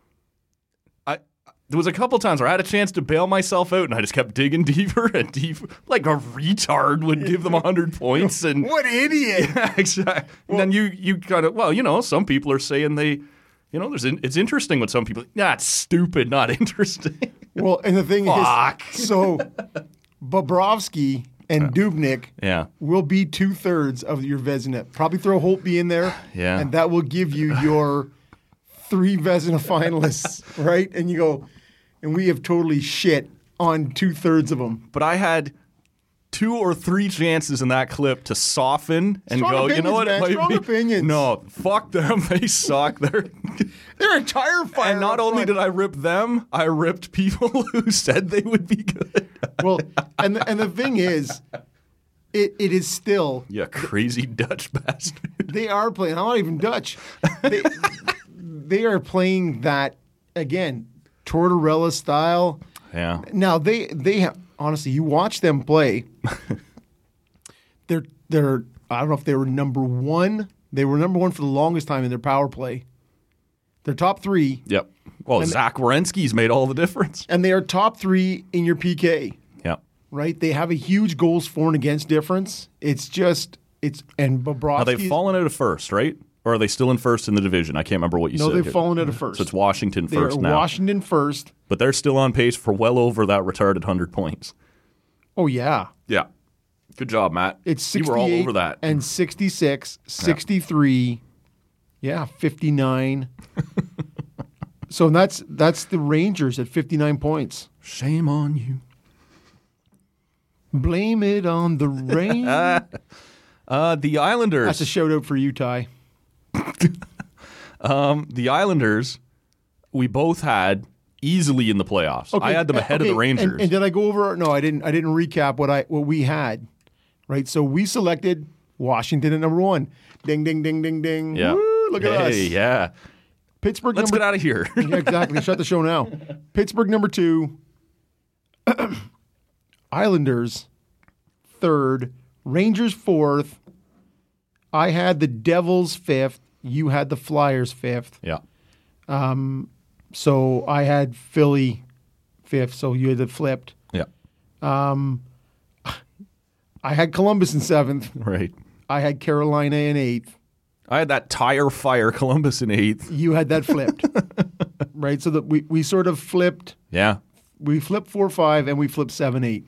I there was a couple times where I had a chance to bail myself out, and I just kept digging deeper and deeper, like a retard would give them a hundred points. And What idiot. yeah, exactly. And then you you kind of well, you know, some people are saying they, you know, there's it's interesting when some people. Yeah, it's stupid, not interesting. Well, and the thing Fuck. is, so Bobrovsky and Dubnyk Yeah. will be two thirds of your Vezina. Probably throw Holtby in there, Yeah. and that will give you your three Vezina finalists, right? And you go, and we have totally shit on two thirds of them. But I had two or three chances in that clip to soften and Strong go, you know opinions, what? man, It might strong be- opinions. No, fuck them. They suck. They're They're a tire fire. and not up only front. did I rip them, I ripped people who said they would be good. Well, and the, and the thing is, it it is still You crazy Dutch bastard. they are playing. I'm not even Dutch. They, they are playing that again, Tortorella style. Yeah. Now they they have honestly, you watch them play. they're they're I don't know if they were number one. They were number one for the longest time in their power play. They're top three, Yep. Well, And- Zach Werenski's made all the difference. and they are top three in your P K. Yep. Right? They have a huge goals for and against difference. It's just it's and Bobrovsky. Now they've fallen out of first, right? Or are they still in first in the division? I can't remember what you No, said. they've here. fallen out of first. So it's Washington They're first now. Washington first. But they're still on pace for well over that retarded one hundred points. Oh yeah. Yeah. Good job, Matt. It's You were sixty-eight all over that. and sixty-six, sixty-three, yeah, fifty-nine. So that's that's the Rangers at fifty-nine points. Shame on you. Blame it on the rain. Uh, the Islanders. That's a shout out for you, Ty. um, the Islanders, we both had easily in the playoffs. I had them uh, ahead of okay, the Rangers. And, and did I go over? No, I didn't. I didn't recap what I what we had. Right. So we selected Washington at number one. Ding, ding, ding, ding, ding. yeah. Woo, look at us. Hey, yeah. Pittsburgh. Let's number, get out of here. Yeah, exactly. Shut the show now. Pittsburgh number two. Islanders third. Rangers fourth. I had the Devils fifth. You had the Flyers fifth. Yeah. Um, so I had Philly fifth. So you had it flipped. Yeah. Um, I had Columbus in seventh. Right. I had Carolina in eighth. I had that tire fire Columbus in eighth. You had that flipped. right? So that we, we sort of flipped. Yeah. We flipped four five and we flipped seven eight.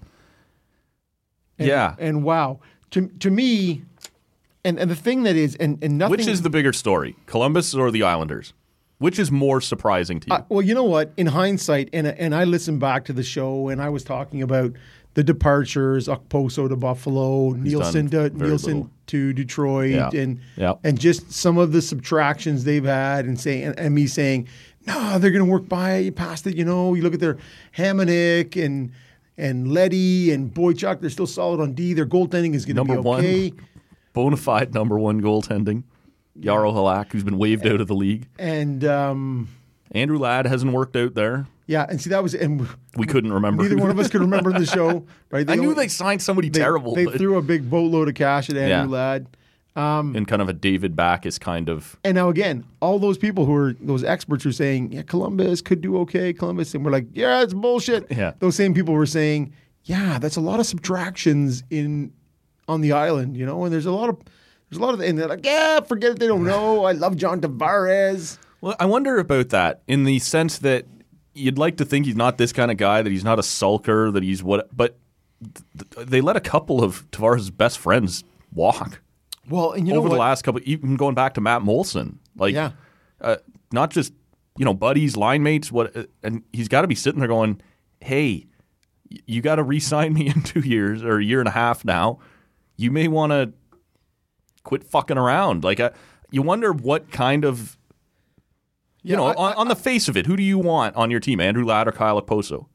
And, yeah. And wow. To to me, and, and the thing that is, and, and nothing. Which is the bigger story, Columbus or the Islanders? Which is more surprising to you? Uh, well, you know what? In hindsight, and and I listened back to the show, and I was talking about the departures, Okposo to Buffalo, He's Nielsen to Nielsen little. to Detroit, Yeah. and Yeah. and just some of the subtractions they've had, and saying and, and me saying, no, they're going to work by you past it. You know, you look at their Hamonic and and Leddy and Boychuk, they're still solid on D. Their goaltending is going to be Number okay. one, bona fide number one goaltending. Jaro Halak, who's been waved out of the league. And um, Andrew Ladd hasn't worked out there. yeah, and see that was and We couldn't remember. neither one of us could remember the show. Right? I knew only- they signed somebody they, terrible. They but- threw a big boatload of cash at Andrew Yeah. Ladd. Um, in kind of a David Backus kind of. and now again, all those people who are those experts who are saying, yeah, Columbus could do okay, Columbus, and we're like, yeah, it's bullshit. Yeah. Those same people were saying, yeah, that's a lot of subtractions in on the island, you know, and there's a lot of there's a lot of and they're like, yeah, forget it, they don't know. I love John Tavares. Well, I wonder about that in the sense that you'd like to think he's not this kind of guy, that he's not a sulker, that he's what, but th- they let a couple of Tavares' best friends walk. Well, and you know over what? the last couple, even going back to Matt Molson, like, Yeah. uh, not just you know buddies, line mates, what, and he's got to be sitting there going, "Hey, y- you got to re-sign me in two years or a year and a half now. You may want to quit fucking around." Like, uh, you wonder what kind of, you Yeah, know, I- on, on the face of it, who do you want on your team, Andrew Ladd or Kyle Okposo?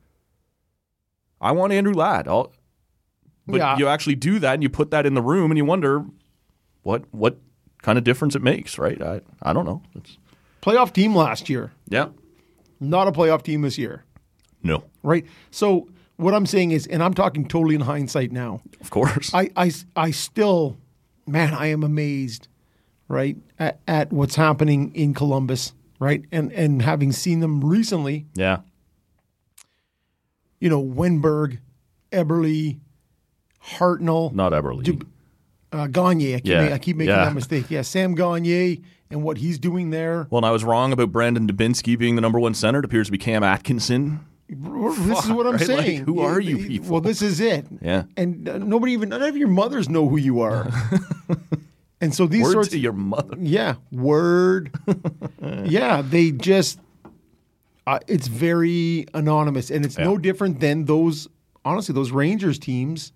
I want Andrew Ladd. I'll, but Yeah. you actually do that, and you put that in the room, and you wonder what what kind of difference it makes, right? I I don't know. It's, Playoff team last year, yeah, not a playoff team this year, no, right? So what I'm saying is, and I'm talking totally in hindsight now. of course. I, I, I still, man, I am amazed, right, at, at what's happening in Columbus, right? And and having seen them recently, yeah, you know, Wenberg, Eberle, Hartnell, not Eberle. Du- uh, Gagne. I keep, Yeah, ma- I keep making yeah. that mistake. Yeah, Sam Gagne and what he's doing there. Well, and I was wrong about Brandon Dubinsky being the number one center. It appears to be Cam Atkinson. This is what I'm right? Like, saying. who are you Yeah, people? Well, this is it. Yeah. And uh, nobody even, none of your mothers know who you are. And so these Word sorts to your mother. Yeah, word. Yeah, they just, uh, it's very anonymous. And it's Yeah. no different than those, honestly, those Rangers teams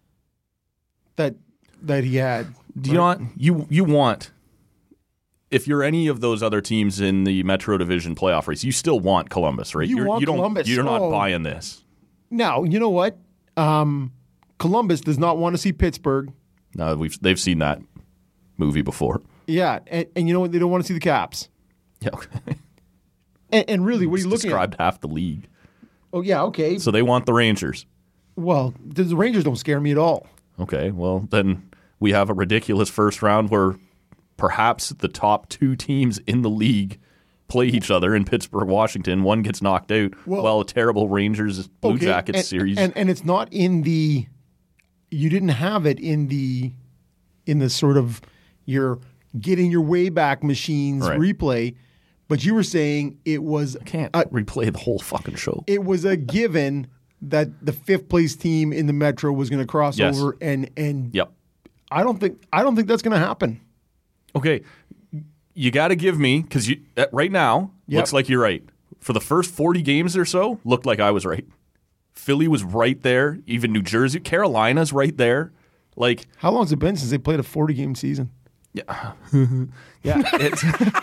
that that he had. Do you not you you want, if you're any of those other teams in the Metro Division playoff race, you still want Columbus, right? You You're, want you don't, Columbus. You're not Oh. buying this. Now, you know what? Um, Columbus does not want to see Pittsburgh. No, we've they've seen that movie before. Yeah, and, and you know what? They don't want to see the Caps. Yeah, okay. And, and really, what are you looking described at? half the league. Oh, yeah, okay. So they want the Rangers. Well, the the Rangers don't scare me at all. Okay, well, then we have a ridiculous first round where perhaps the top two teams in the league play each other in Pittsburgh, Washington. One gets knocked out Well- while a terrible Rangers Blue Okay, Jackets and, series. and and it's not in the. You didn't have it in the, in the sort of your getting your way back machines Right. replay, but you were saying it was Can't a, replay the whole fucking show. it was a given that the fifth place team in the Metro was going to cross Yes. over, and and Yep. I don't think I don't think that's going to happen. Okay, you got to give me, because you uh, right now Yep. looks like you're right. For the first forty games or so, looked like I was right. Philly was right there. Even New Jersey, Carolina's right there. Like, How long has it been since they played a forty game season? yeah, yeah. It's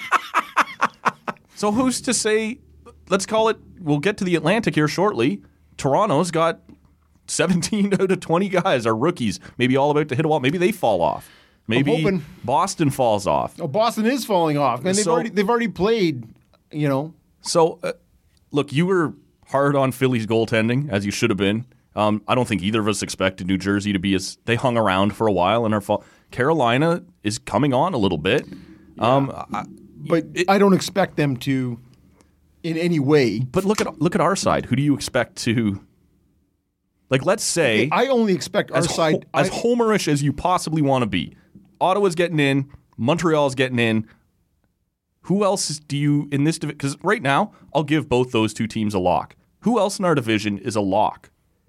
so who's to say? Let's call it. We'll get to the Atlantic here shortly. Toronto's got seventeen out of twenty guys are rookies. Maybe all about to hit a wall. Maybe they fall off. Maybe hoping. Boston falls off. Oh, Boston is falling off, man. They've So- already they've already played. You know, So, uh, look, you were hard on Philly's goaltending, as you should have been. Um, I don't think either of us expected New Jersey to be as they hung around for a while and are fall. Carolina is coming on a little bit. Um, I, but I don't expect them to, in any way. but look at look at our side. Who do you expect to? Like, let's say I only expect our as, ho- side. as I, homerish as you possibly want to be. Ottawa's getting in. Montreal's getting in. Who else do you in this division? Because right now, I'll give both those two teams a lock. Who else in our division is a lock?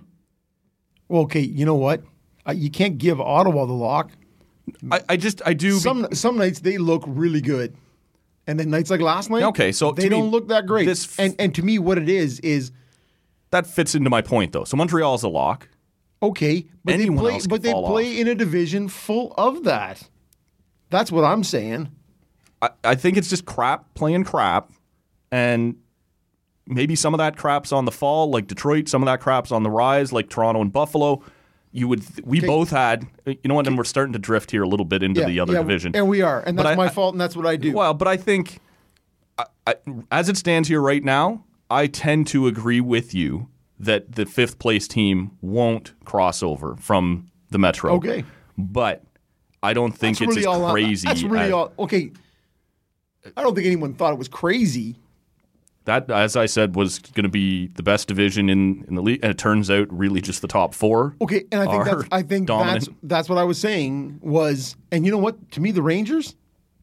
Well, okay, you know what? Uh, you can't give Ottawa the lock. I, I just I do. Some be- some nights they look really good, and then nights like last night, okay, so they don't me, look that great. This f- and and to me, what it is is that fits into my point though. So Montreal's a lock. Okay, but Anyone they play, else but can they fall play off. in a division full of that. That's what I'm saying. I, I think it's just crap playing crap, and maybe some of that crap's on the fall, like Detroit. Some of that crap's on the rise, like Toronto and Buffalo. You would. We Okay. both had. You know what? And we're starting to drift here a little bit into Yeah, the other yeah, division, and we are, and But that's I- my I- fault, and that's what I do. Well, but I think, I, I, as it stands here right now, I tend to agree with you that the fifth place team won't cross over from the Metro. Okay. But I don't think That's it's really as all. crazy. That's really as, all. Okay, I don't think anyone thought it was crazy. That, as I said, was going to be the best division in, in the league, and it turns out really just the top four. Okay, and I think are that's I think dominant. that's that's what I was saying was, and you know what? To me, the Rangers.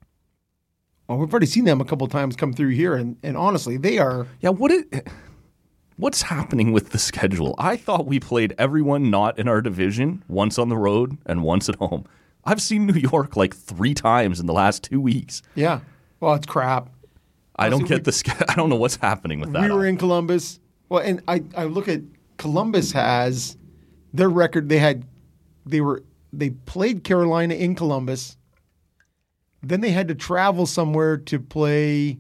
Well, we've already seen them a couple times come through here, and, and honestly, they are. Yeah, what it, what's happening with the schedule? I thought we played everyone not in our division once on the road and once at home. I've seen New York like three times in the last two weeks. Yeah, well, it's crap. I don't Honestly, get the. sch- I don't know what's happening with that. We were in Columbus. Well, and I, I look at Columbus has their record. They had they were they played Carolina in Columbus. Then they had to travel somewhere to play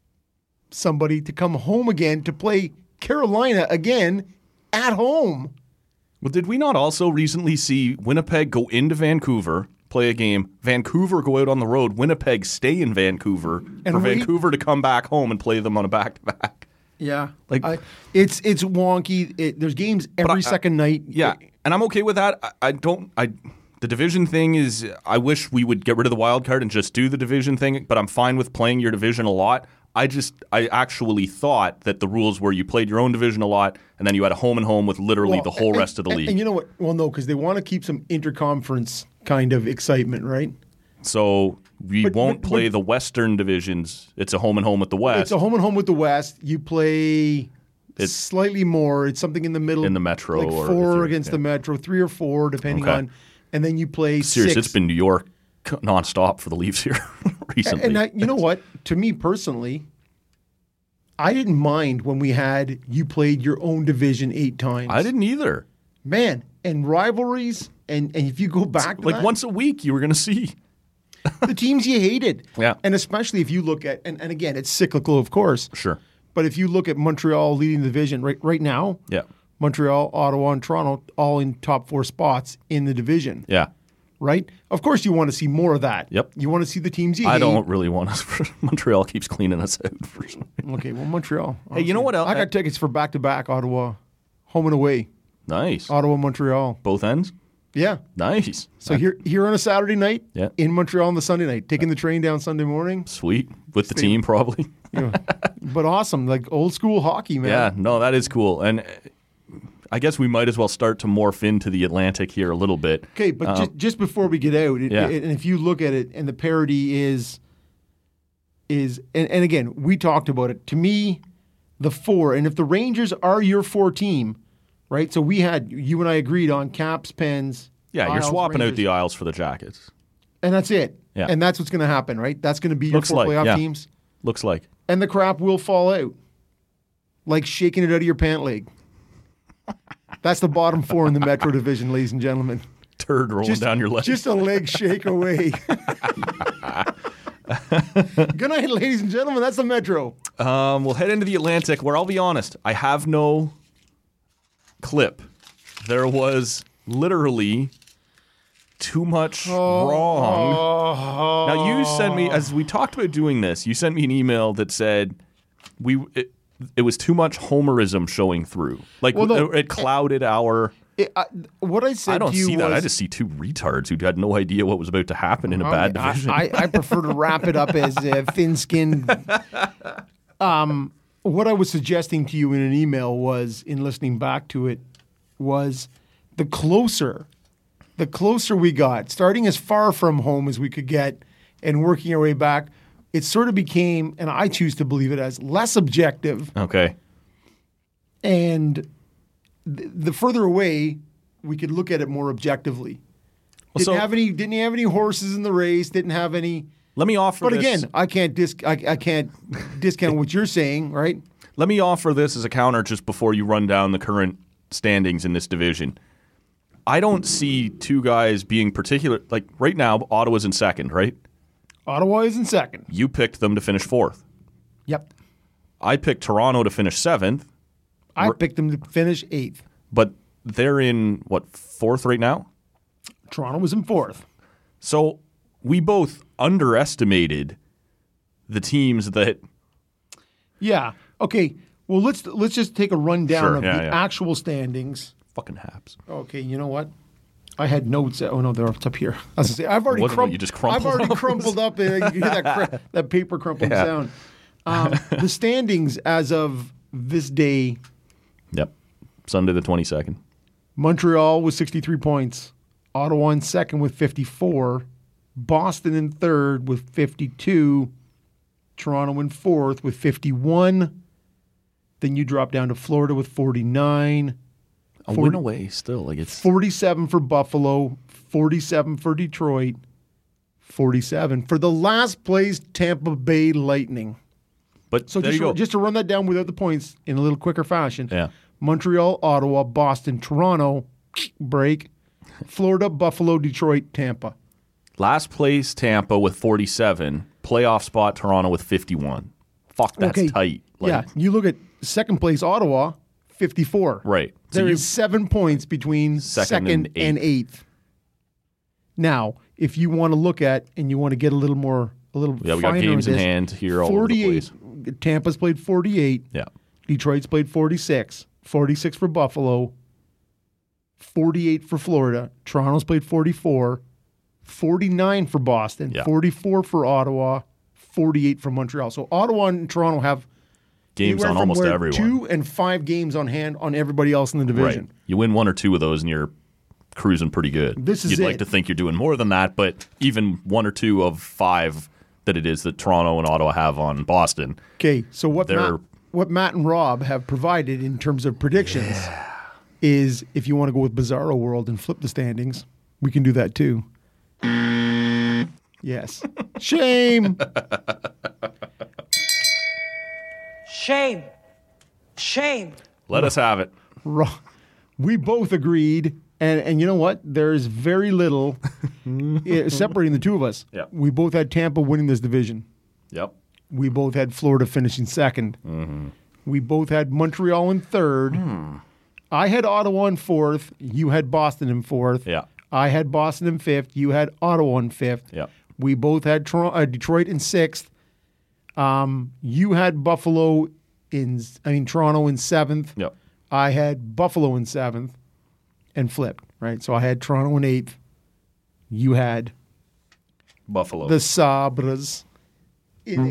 somebody to come home again to play Carolina again at home. Well, did we not also recently see Winnipeg go into Vancouver, play a game, Vancouver go out on the road, Winnipeg stay in Vancouver, And for we- Vancouver to come back home and play them on a back-to-back? Yeah, Like- I, it's it's wonky. It, there's games every I- second night. Yeah, and I'm okay with that. I, I don't. I the division thing is. I wish we would get rid of the wild card and just do the division thing. But I'm fine with playing your division a lot. I just. I actually thought that the rules were you played your own division a lot, and then you had a home and home with literally Well, the whole and- rest of the and- league. And you know what? Well, no, because they want to keep some interconference kind of excitement, right? So we But- won't but- play but- the Western divisions. It's a home and home with the West. It's a home and home with the West. You play It's- slightly more. It's something in the middle. In the Metro like or if four you're- against yeah. the Metro, three or four, depending Okay. on. And then you play Serious, six. it's been New York nonstop for the Leafs here recently. And I, you know what? To me personally, I didn't mind when we had you played your own division eight times. I didn't either. Man, and rivalries, and, and if you go back to Like that, once a week, you were going to see. the teams you hated. Yeah. And especially if you look at, and, and again, it's cyclical, of course. Sure. But if you look at Montreal leading the division right, right now, Yeah. Montreal, Ottawa, and Toronto all in top four spots in the division, Yeah. right? Of course, you want to see more of that. Yep. You want to see the teams you I hate. don't really want us. Montreal keeps cleaning us out. For some reason. Okay, well, Montreal. Hey, you know what else? I got tickets for back-to-back Ottawa, home and away. Nice. Ottawa, Montreal. Both ends? Yeah. Nice. So here, here on a Saturday night, Yeah. in Montreal on the Sunday night, taking the train down Sunday morning. Sweet. With the team, probably. You know, but awesome, like old school hockey, man. Yeah, no, that is cool. And uh, I guess we might as well start to morph into the Atlantic here a little bit. Okay, but Um, just just before we get out, it, yeah. it- and if you look at it, and the parody is is, and, and again, we talked about it. To me, the four, and if the Rangers are your four team, right? So we had you and I agreed on Caps, Pens. yeah, you're Isles, swapping out Rangers, the Isles for the Jackets. and that's it. Yeah. And that's what's going to happen, right? That's going to be your Looks four like, playoff yeah. teams, Looks like. and the crap will fall out, like shaking it out of your pant leg. That's the bottom four in the Metro Division, ladies and gentlemen. Turd rolling Just- down your leg. Just a leg shake away. Good night, ladies and gentlemen. That's the Metro. Um, we'll head into the Atlantic, where I'll be honest, I have no clip. There was literally too much wrong. Now you sent me, as we talked about doing this, you sent me an email that said we it, it was too much homerism showing through. Like Well, no, it, it clouded our. It, I, what I said I don't to you see was, that. I just see two retards who had no idea what was about to happen in a bad I- division. I, I prefer to wrap it up as uh, thin-skinned. Um, what I was suggesting to you in an email was, in listening back to it, was the closer, the closer we got, starting as far from home as we could get, and working our way back. it sort of became, and I choose to believe it as, less objective. Okay. And th- the further away, we could look at it more objectively. Well, Didn't so- have any. Didn't have any horses in the race. Didn't have any. Let me offer But this. again, I can't dis. I, I can't discount what you're saying, right? Let me offer this as a counter just before you run down the current standings in this division. I don't see two guys being particular. Like right now, Ottawa's in second, right? Ottawa is in second. You picked them to finish fourth. Yep. I picked Toronto to finish seventh. I R- picked them to finish eighth. But they're in, what, fourth right now? Toronto was in fourth. So we both underestimated the teams that. Yeah. Okay. Well, let's let's just take a rundown Sure, of yeah, the yeah. actual standings. Fucking Habs. Okay. You know what? I had notes. Oh no, they're up up here. I was gonna say I've already What- what, crumpled. you just crumpled I've already those? crumpled up. And you can hear that cra- that paper crumpling Yeah. sound. Um, the standings as of this day: Yep. Sunday the twenty-second. Montreal with sixty-three points, Ottawa in second with fifty-four, Boston in third with fifty-two, Toronto in fourth with fifty-one. Then you drop down to Florida with forty-nine. A forty win away still. Like it's forty-seven for Buffalo, forty-seven for Detroit, forty-seven for the last place Tampa Bay Lightning. But So there just, you go. just to run that down without the points in a little quicker fashion. Yeah. Montreal, Ottawa, Boston, Toronto, break. Florida, Buffalo, Detroit, Tampa. Last place Tampa with forty-seven. Playoff spot Toronto with fifty-one. Fuck, that's Okay. tight. Like, yeah, you look at second place Ottawa, fifty-four. Right. So There you- is seven points between Second second, and and, eighth. Now, if you want to look at and you want to get a little more, a little Yeah, we got finer games with in this, hand here all over the forty-eight. Tampa's played forty-eight. Yeah. Detroit's played forty-six. forty-six for Buffalo. forty-eight for Florida. Toronto's played forty-four. forty-nine for Boston. Yeah. forty-four for Ottawa. forty-eight for Montreal. So Ottawa and Toronto have Games anywhere on from almost where everyone. two and five games on hand on everybody else in the division. Right. You win one or two of those and you're cruising pretty good. This is You'd like it. to think you're doing more than that, but even one or two of five that it is that Toronto and Ottawa have on Boston. Okay, so what They're- Matt, what Matt and Rob have provided in terms of predictions is if you want to go with Bizarro World and flip the standings, we can do that too. Yes. Shame. Shame. Shame. Let us have it. Ro- We both agreed, and, and you know what? There's very little eh, separating the two of us. Yeah. We both had Tampa winning this division. Yep. We both had Florida finishing second. Mm-hmm. We both had Montreal in third. Hmm. I had Ottawa in fourth. You had Boston in fourth. Yeah. I had Boston in fifth. You had Ottawa in fifth. Yeah. We both had Toronto, uh, Detroit in sixth. Um, you had Buffalo in, I mean, Toronto in seventh. Yep. I had Buffalo in seventh and flipped, right? So I had Toronto in eighth. You had Buffalo. the Sabres in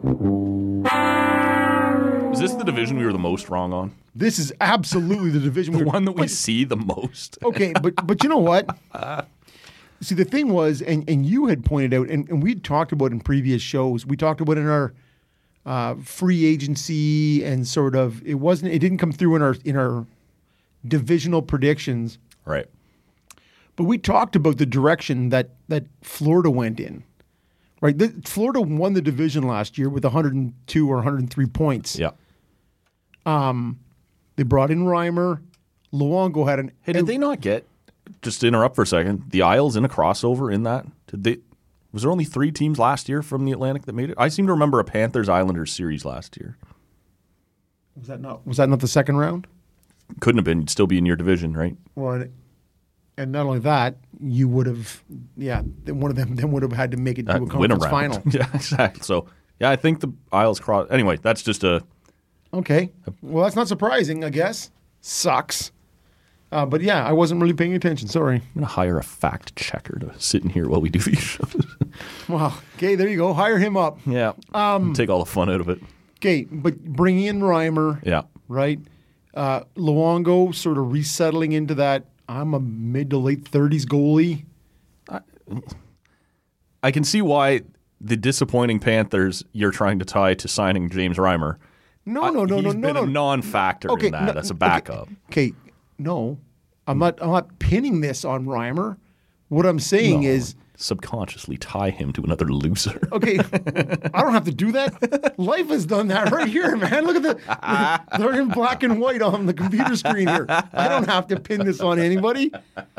eighth. Is this the division we were the most wrong on? This is absolutely the division. The we one that we see the most. Okay, but but you know what? See, the thing was, and, and you had pointed out, and, and we talked about in previous shows, we talked about in our uh, free agency and sort of, it wasn't, it didn't come through in our in our divisional predictions, Right. but we talked about the direction that, that Florida went in, right? The, Florida won the division last year with one hundred two or one hundred three points. Yeah. Um, they brought in Reimer. Luongo had an... Hey, did they not get, just to interrupt for a second, the Isles in a crossover in that? Did they? Was there only three teams last year from the Atlantic that made it? I seem to remember a Panthers-Islanders series last year. Was that not, was that not the second round? Couldn't have been. You'd still be in your division, right? Well, and- and not only that, you would have, yeah, then one of them then would have had to make it to Uh, a win a conference round. final. Yeah, exactly. So, yeah, I think the Isles cross. Anyway, that's just a. Okay. Well, that's not surprising, I guess. Sucks. Uh, but yeah, I wasn't really paying attention. Sorry. I'm going to hire a fact checker to sit in here while we do these shows. Well, okay, there you go. Hire him up. Yeah. Um, Take all the fun out of it. Okay, but bringing in Reimer, Yeah. right? Uh, Luongo sort of resettling into that. I'm a mid to late thirties goalie. I can see why the disappointing Panthers you're trying to tie to signing James Reimer. No, I- no, no, he's no, no, been no. a non-factor Okay, in that no, as a okay, backup. Okay, no, I'm not. I'm not pinning this on Reimer. What I'm saying No, is, subconsciously tie him to another loser. okay, I don't have to do that. Life has done that right here, man. Look at the, they're in black and white on the computer screen here. I don't have to pin this on anybody.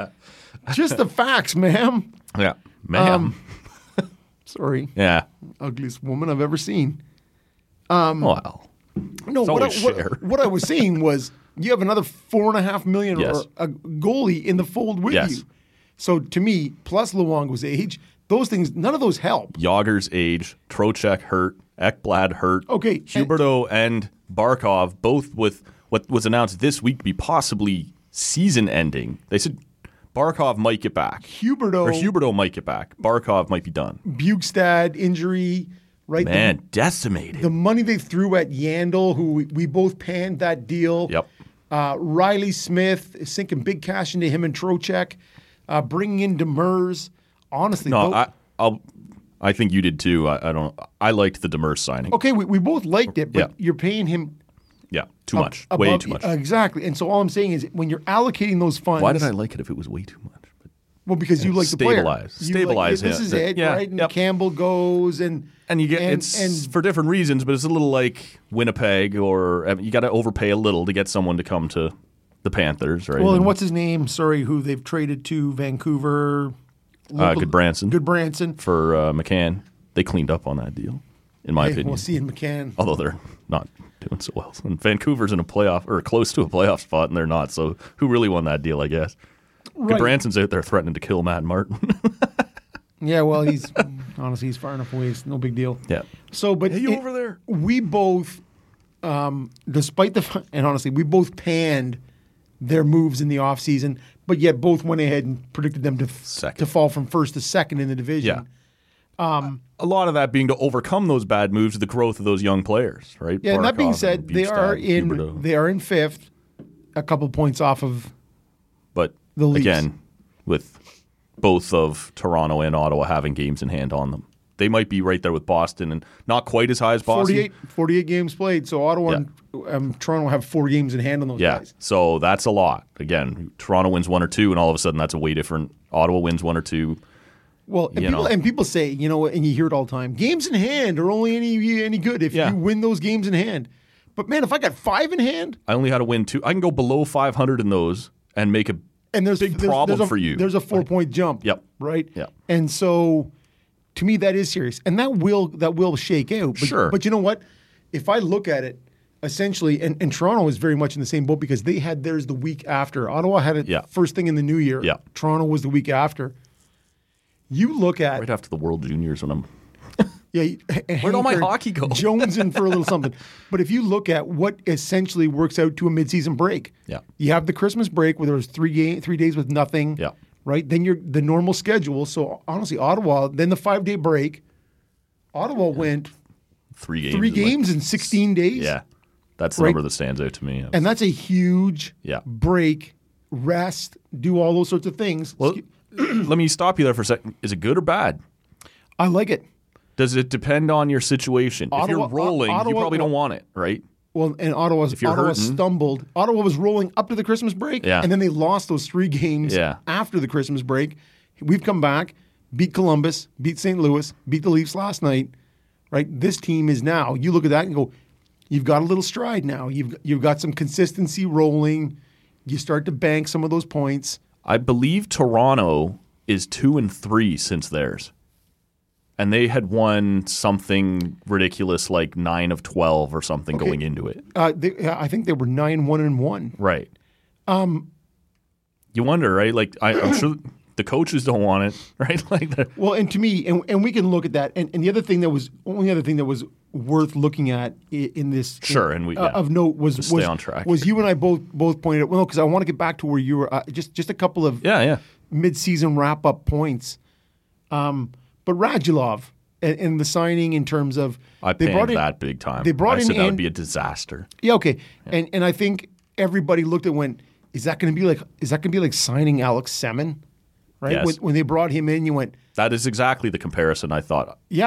Just the facts, ma'am. Yeah, ma'am. Um, sorry. Yeah. Ugliest woman I've ever seen. Um, well, no, it's what I, always what, share. what I was saying was you have another four and a half million Yes. or a goalie in the fold with Yes. you. So to me, plus Luongo's age, those things, none of those help. Yager's age, Trocheck hurt, Ekblad hurt. Okay, Huberdeau and Barkov, both with what was announced this week to be possibly season-ending. They said Barkov might get back. Huberdeau, Or Huberdeau might get back. Barkov might be done. Bukestad injury, right? Man, the, decimated. the money they threw at Yandel, who we, we both panned that deal. Yep. Uh, Riley Smith sinking big cash into him and Trocheck, uh, bringing in Demers. Honestly, No, tho- I, I'll. I think you did too. I, I don't. I liked the Demers signing. okay, we, we both liked it, but Yeah. you're paying him Yeah, too ab- much. way above- too much. Exactly. And so all I'm saying is when you're allocating those funds. Why did I like it if it was way too much? Well, because you like the player. Stabilize. You Stabilize Like, this him. is it, Yeah, right? And yep. Campbell goes, and And you get and, it's and for different reasons, but it's a little like Winnipeg, or I mean, you got to overpay a little to get someone to come to the Panthers, right? well, and what's his name? Sorry, who they've traded to Vancouver? uh, Good Branson Good Branson. for uh, McCann. They cleaned up on that deal, in my Hey, opinion. we'll see in McCann. Although they're not doing so well, and Vancouver's in a playoff or close to a playoff spot, and they're not. So who really won that deal? I guess. Right. Good Branson's out there threatening to kill Matt Martin. Yeah, well, he's honestly he's far enough away. It's no big deal. yeah. So, but Hey, you it- over there? We both, um, despite the f- and honestly, we both panned their moves in the offseason, but yet both went ahead and predicted them to f- Second. to fall from first to second in the division. Yeah. Um, a lot of that being to overcome those bad moves, the growth of those young players, right? Yeah, and that being Barkov said, and they are Bjugstad, in Huberdeau. they are in fifth, a couple points off of But the Leafs. again, with both of Toronto and Ottawa having games in hand on them, they might be right there with Boston and not quite as high as Boston. forty-eight, forty-eight games played. So Ottawa and um, Toronto have four games in hand on those Yeah, guys. so that's a lot. Again, Toronto wins one or two, and all of a sudden that's a way different. Ottawa wins one or two. Well, and You people, know. and people say, you know, and you hear it all the time, games in hand are only any any good if Yeah. you win those games in hand. But man, if I got five in hand, I only had to win two. I can go below five hundred in those and make a and there's big there's, problem there's a, for you. There's a four point jump. Yep. Right. Yep. And so, to me, that is serious, and that will that will shake out. But, Sure. But you know what? If I look at it, essentially, and, and Toronto is very much in the same boat because they had theirs the week after. Ottawa had it Yeah. first thing in the new year. Yeah. Toronto was the week after. You look at right after the World Juniors when I'm. Yeah, Where'd all my Hank or hockey go? Jones in for a little something. But if you look at what essentially works out to a midseason break, Yeah. you have the Christmas break where there was three game, three days with nothing. Yeah. Right. Then you're the normal schedule. So honestly, Ottawa. Then the five day break. Ottawa went Three games. three in like- games in sixteen days. Yeah, that's the Right. number that stands out to me. And that's a huge Yeah. break. Rest. Do all those sorts of things. Well, let me stop you there for a second. Is it good or bad? I like it. Does it depend on your situation? if Ottawa- you're rolling, O- Ottawa- you probably don't want it, right? Well, and Ottawa's, If you're Ottawa hurting- stumbled. Ottawa was rolling up to the Christmas break, Yeah. and then they lost those three games Yeah. after the Christmas break. We've come back, beat Columbus, beat Saint Louis, beat the Leafs last night. Right, this team is now. You look at that and go, you've got a little stride now. You've you've got some consistency rolling. You start to bank some of those points. I believe Toronto is two and three since theirs, and they had won something ridiculous like nine of twelve or something Okay. going into it. Uh, they, I think they were nine one and one. Right. Um, You wonder, right? Like I, I'm sure the coaches don't want it, right? Like the, Well, and to me, and, and we can look at that. And, and the other thing that was only other thing that was worth looking at in, in this Sure, in, and we- uh, yeah. of note was To stay was, on track was here. you and I both both pointed out. Well, because I want to get back to where you were. Uh, just just a couple of yeah, yeah. mid-season wrap-up points. Um, but Radulov and, and the signing in terms of I they panned brought in, that big time. They brought I in said that An- would be a disaster. Yeah, okay. And and I think everybody looked at when is that going to be like is that going to be like signing Alex Semin? Right? Yes. When, when they brought him in, you went, That is exactly the comparison I thought. yep.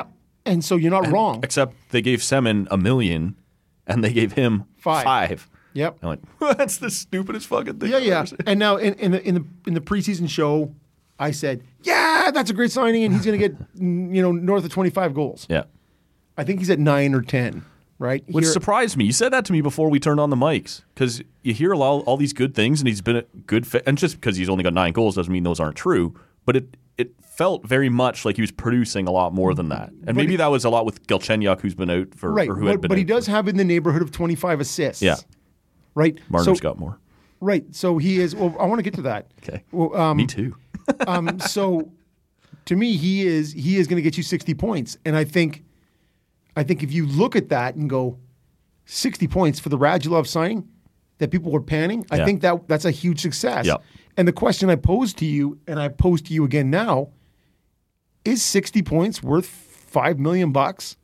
And so you're not And- wrong. Except they gave Semin a million, and they gave him Five. five. Yep. I'm like, that's the stupidest fucking thing. Yeah, I've yeah. ever seen. And now in, in the in the in the preseason show, I said, yeah, that's a great signing, and he's going to get mm, you know north of twenty-five goals. Yeah. I think he's at nine or ten. Right. Which Here- surprised me. You said that to me before we turned on the mics because you hear all, all these good things, and he's been a good fit. And just because he's only got nine goals doesn't mean those aren't true. But it it felt very much like he was producing a lot more than that. And But maybe he- that was a lot with Galchenyuk, who's been out for right. or who had But, been but he out. does have in the neighborhood of twenty-five assists. Yeah. Right. Marner's so, got more. Right. So he is. Well, I want to get to that. Okay. Well, um, Me too. um, so to me, he is he is going to get you sixty points, and I think, I think if you look at that and go, sixty points for the Radulov signing that people were panning, I Yeah. think that that's a huge success. Yep. And the question I posed to you, and I pose to you again now, is sixty points worth five million bucks?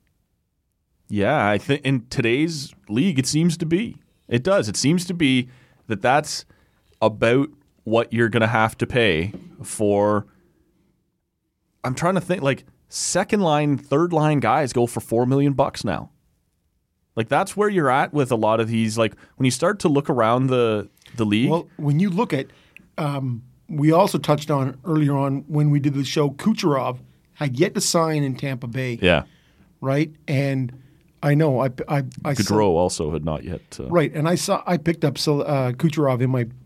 Yeah, I think in today's league, it seems to be. It does. It seems to be that that's about what you're going to have to pay for. I'm trying to think, like, second line, third line guys go for four million bucks now. Like, that's where you're at with a lot of these. Like, when you start to look around the the league. Well, when you look at, um, we also touched on earlier on when we did the show, Kucherov had yet to sign in Tampa Bay. Yeah. Right? And I know I I, I saw, Gaudreau also had not yet. Uh, right, and I saw I picked up uh, Kucherov in my.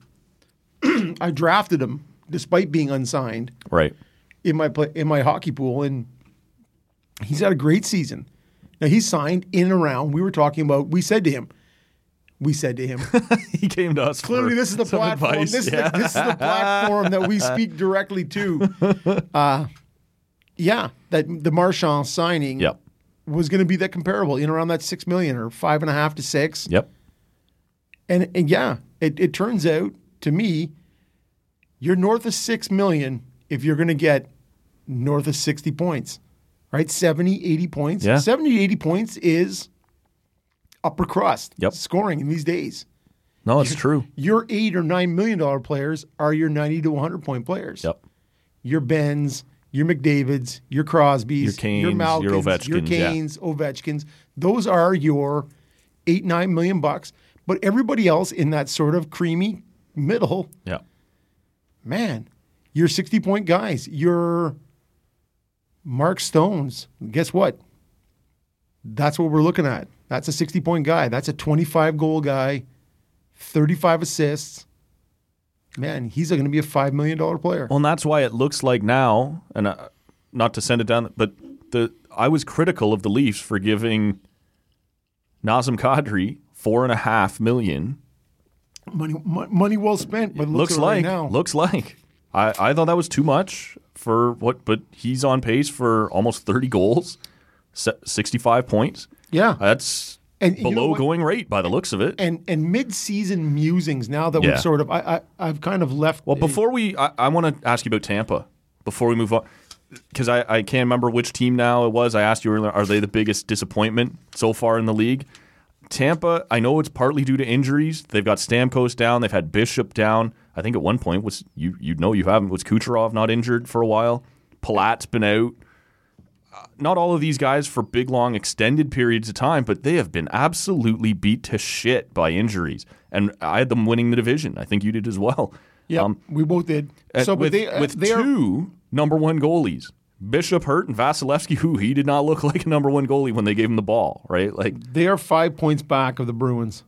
I drafted him despite being unsigned. Right. In my play, in my hockey pool, and he's had a great season. Now he's signed in and around. We were talking about. We said to him. We said to him. He came to us. Clearly, for this is the some platform. advice. This, Yeah. is the, this is the platform that we speak directly to. Uh, yeah, that the Marchand signing. Yep. Was going to be that comparable in around that six million or five and a half to six. Yep. And, and yeah, it, it turns out to me, you're north of six million if you're going to get north of sixty points, right? seventy, eighty points. Yeah. seventy, eighty points is upper crust Yep. scoring in these days. No, it's true. Your eight or nine million dollar players are your ninety to one hundred point players. Yep. Your Bens, your McDavids, your Crosbys, Your Kanes, your your Malkins, your Ovechkins, yeah. Canes, Ovechkins. Those are your eight, nine million bucks. But everybody else in that sort of creamy middle, Yeah. man, you're sixty point guys. You're Mark Stones. Guess what? That's what we're looking at. That's a sixty point guy. That's a twenty-five goal guy, thirty-five assists. Man, he's going to be a five million dollars player. Well, and that's why it looks like now, and uh, not to send it down, but the I was critical of the Leafs for giving Nazem Kadri four and a half million. Money, mo- money well spent. But looks look like right now. looks like I, I thought that was too much for what, but he's on pace for almost thirty goals, sixty-five points. Yeah, that's and you know below what? going rate by the looks of it. And and mid season musings. Now that Yeah. we've sort of, I, I I've kind of left. Well, before we, I, I want to ask you about Tampa before we move on, because I, I can't remember which team now it was. I asked you earlier, are they the biggest disappointment so far in the league? Tampa, I know it's partly due to injuries. They've got Stamkos down. They've had Bishop down. I think at one point was you you know you haven't was Kucherov not injured for a while. Palat's been out. Uh, not all of these guys for big, long, extended periods of time, but they have been absolutely beat to shit by injuries. And I had them winning the division. I think you did as well. Yeah, we both did. And So, but with, they uh, with they are two number one goalies, Bishop hurt and Vasilevsky, who he did not look like a number one goalie when they gave him the ball, right? Like they are five points back of the Bruins.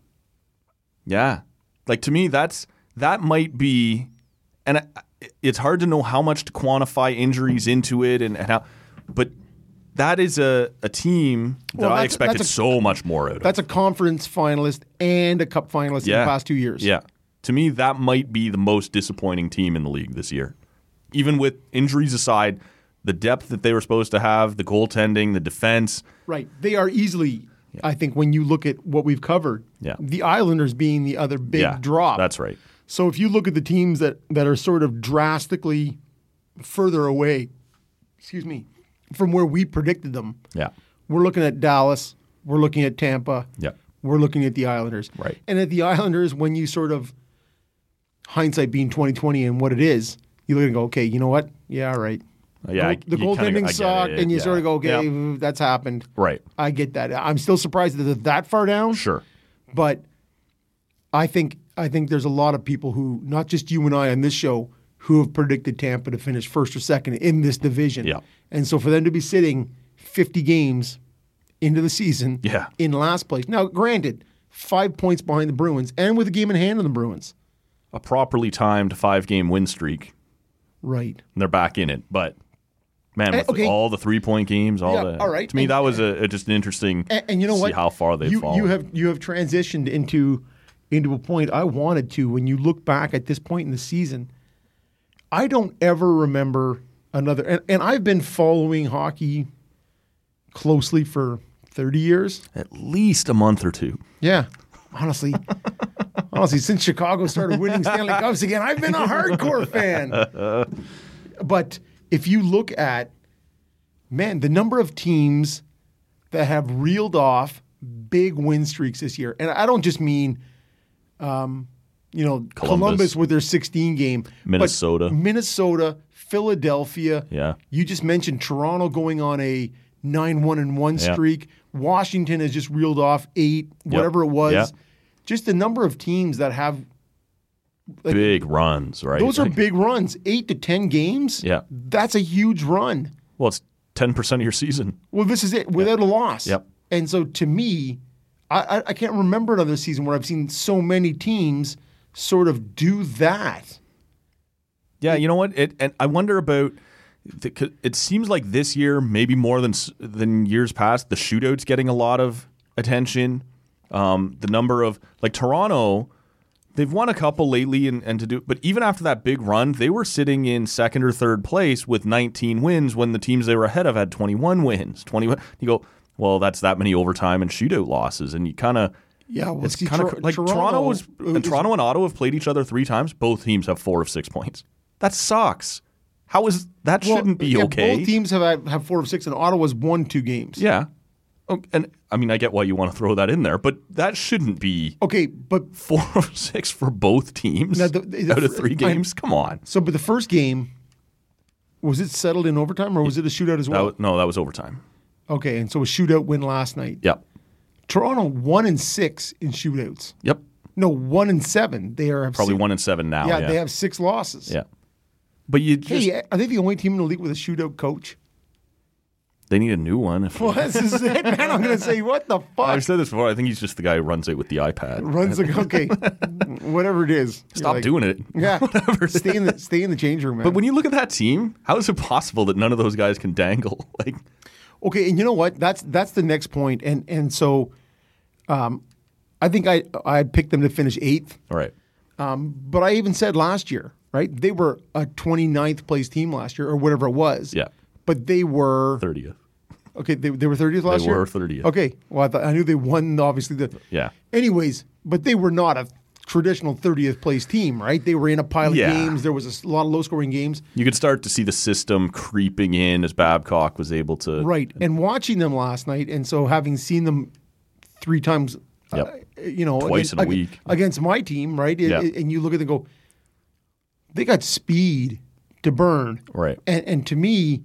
Yeah, like to me, that's that might be, and it, it's hard to know how much to quantify injuries into it, and, and how, but that is a, a team that Well, I that's- expected that's a- so much more out of. That's a conference finalist and a cup finalist in the past two years. Yeah. To me, that might be the most disappointing team in the league this year. Even with injuries aside, the depth that they were supposed to have, the goaltending, the defense. Right. They are easily, I think, when you look at what we've covered, Yeah. the Islanders being the other big Yeah, drop. that's right. So if you look at the teams that, that are sort of drastically further away, excuse me, from where we predicted them, Yeah. we're looking at Dallas, we're looking at Tampa, Yeah. we're looking at the Islanders. Right. And at the Islanders, when you sort of, hindsight being twenty twenty and what it is, you look and go, okay, you know what? Yeah, all right. Yeah, the you kinda- I goaltending get sucked, it, and you yeah. sort of go, okay, Yep. that's happened. Right. I get that. I'm still surprised that they're that far down. Sure. But I think I think there's a lot of people who, not just you and I on this show, who have predicted Tampa to finish first or second in this division. Yeah. And so for them to be sitting fifty games into the season Yeah. in last place. Now, granted, five points behind the Bruins and with a game in hand on the Bruins. A properly timed five-game win streak. Right. And they're back in it. But, man, with Uh, okay. all the three-point games, all Yeah, the... all right. To me, And- that was a, a- just an interesting... And, and you know see what? how far they've you, fallen. You have you have transitioned into into a point I wanted to. When you look back at this point in the season, I don't ever remember another. And, and I've been following hockey closely for thirty years. At least a month or two. Yeah, honestly, honestly, since Chicago started winning Stanley Cups again, I've been a hardcore fan. But if you look at, man, the number of teams that have reeled off big win streaks this year, and I don't just mean, um, you know, Columbus. Columbus with their sixteen game, but Minnesota. Minnesota, Philadelphia. Yeah. You just mentioned Toronto going on a nine one and one Yeah. streak. Washington has just reeled off eight, whatever it was. Yeah. Just the number of teams that have like, Big runs, right? those are Like- big runs. Eight to ten games. Yeah. That's a huge run. Well, it's ten percent of your season. Well, this is it without a loss. Yep. And so to me, I, I, I can't remember another season where I've seen so many teams sort of do that. Yeah, you know what? It and I wonder about. the- It seems like this year, maybe more than s- than years past, the shootouts getting a lot of attention. Um, the number of like Toronto, they've won a couple lately, and, and to do. But even after that big run, they were sitting in second or third place with nineteen wins when the teams they were ahead of had twenty-one wins. twenty-one. You go, well, that's that many overtime and shootout losses, and you kind of. Yeah, well, It's see, kind of Tor- like Toronto Toronto was, and is- Toronto and Ottawa have played each other three times. Both teams have four of six points. That sucks. How is that? Well, Shouldn't be yeah, okay. Both teams have had, have four of six, and Ottawa's won two games. Yeah. Oh, and I mean, I get why you want to throw that in there, but that shouldn't be Okay, but four of six for both teams Now, the- the- out of three I- games. Come on. so but the first game, was it settled in overtime or was it a shootout as That well? was, no, that was overtime. Okay, and so a shootout win last night. Yep. Toronto one and six in shootouts. Yep. No, one and seven. They are have Probably six, one and seven now. Yeah, Yeah. they have six losses. Yeah. But you just Hey, are they the only team in the league with a shootout coach? they need a new one. If Well, this is it, man. I'm going to say, what the fuck? I've said this before. I think he's just the guy who runs it with the iPad. Runs the okay, whatever it is. You're Stop like, doing it. Yeah, Whatever. stay in the stay in the change room, man. But when you look at that team, how is it possible that none of those guys can dangle? Like, Okay, and you know what? That's that's the next point, and and so, um, I think I I picked them to finish eighth. all right. Um, but I even said last year, right? They were a twenty-ninth place team last year, or whatever it was. Yeah. But they were thirtieth. okay. They, they were thirtieth last They year. were thirtieth. Okay. Well, I, thought, I knew they won. Obviously, the Yeah. Anyways, but they were not a traditional thirtieth place team, right? They were in a pile of Yeah. games. There was a s- lot of low scoring games. You could start to see the system creeping in as Babcock was able to. Right. And watching them last night, and so having seen them three times, Yep. uh, you know, Twice against, in a ag- week. against my team, right? It- Yep. it- and you look at them and go, they got speed to burn. Right. And, and to me,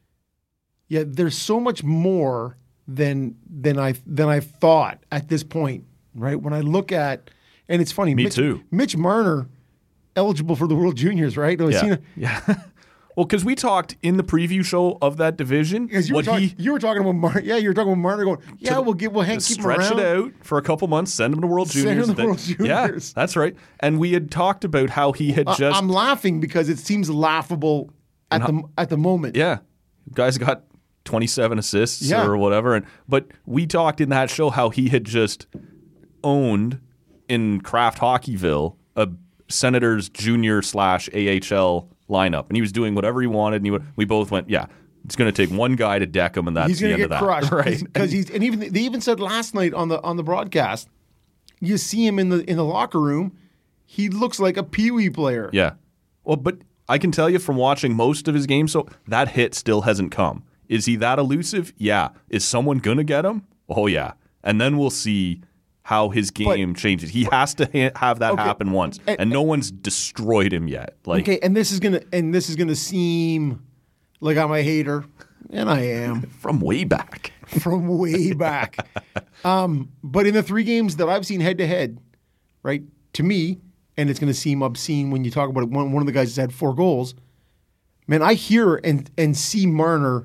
yeah, there's so much more than than I than I thought at this point, right? When I look at, and it's funny, Me Mitch, too. Mitch Marner, eligible for the World Juniors, right? I Yeah. seen a- yeah. Well, because we talked in the preview show of that division. Because you were, what talk, he you were talking about Marner. Yeah, you were talking about Marner going, yeah, we'll get, we'll hang, keep him stretch around. it out for a couple months, send him to World Send Juniors. him to then- World Juniors. Yeah, that's right. And we had talked about how he had I- just. I'm laughing because it seems laughable at the at the moment. Yeah, guys got twenty-seven assists Yeah. or whatever, and but we talked in that show how he had just owned in Kraft Hockeyville a Senators junior slash A H L lineup, and he was doing whatever he wanted. And he would, we both went, yeah, it's going to take one guy to deck him, and that's He's the going end to of get that, crushed, right? Because he's and even they even said last night on the on the broadcast, you see him in the in the locker room, he looks like a peewee player. Yeah. Well, but I can tell you from watching most of his games, so that hit still hasn't come. Is he that elusive? Yeah. Is someone going to get him? Oh, yeah. And then we'll see how his game changes. He has to ha- have that Okay. happen once, and, And- no one's destroyed him yet. Like, Okay, and this is gonna and this is gonna seem like I'm a hater, and I am. From way back. From way back. Um, but in the three games that I've seen head-to-head, right, to me, and it's going to seem obscene when you talk about it, one, one of the guys has had four goals, man, I hear and, and see Marner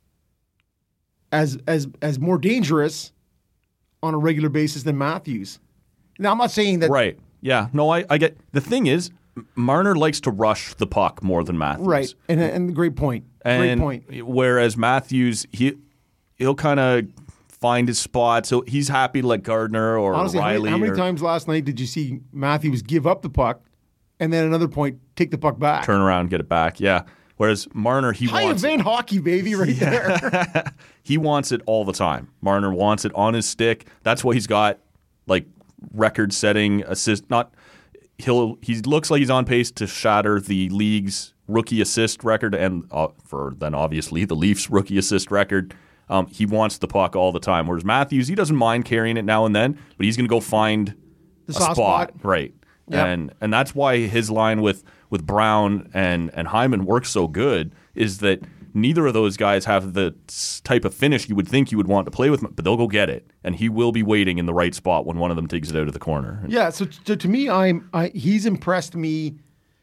as, as, as more dangerous on a regular basis than Matthews. Now, I'm not saying that... Right. Yeah. No, I, I get... The thing is, Marner likes to rush the puck more than Matthews. Right. And, and great point. And great point. Whereas Matthews, he, he'll kind of find his spots. So he's happy to let Gardner or Honestly, Riley... how many, how many or, times last night did you see Matthews give up the puck and then at another point take the puck back? Turn around, get it back. Yeah. Whereas Marner, he High wants... event hockey, baby, right yeah. there. He wants it all the time. Marner wants it on his stick. That's why he's got, like, record-setting assist... Not... He'll he looks like he's on pace to shatter the league's rookie assist record, and uh, for then obviously the Leafs' rookie assist record. Um, he wants the puck all the time. Whereas Matthews, he doesn't mind carrying it now and then, but he's going to go find the a soft spot, spot. right? Yep. And and that's why his line with with Brown and and Hyman works so good. Is that neither of those guys have the type of finish you would think you would want to play with, but they'll go get it, and he will be waiting in the right spot when one of them takes it out of the corner. Yeah, so, so to me, I'm I, he's impressed me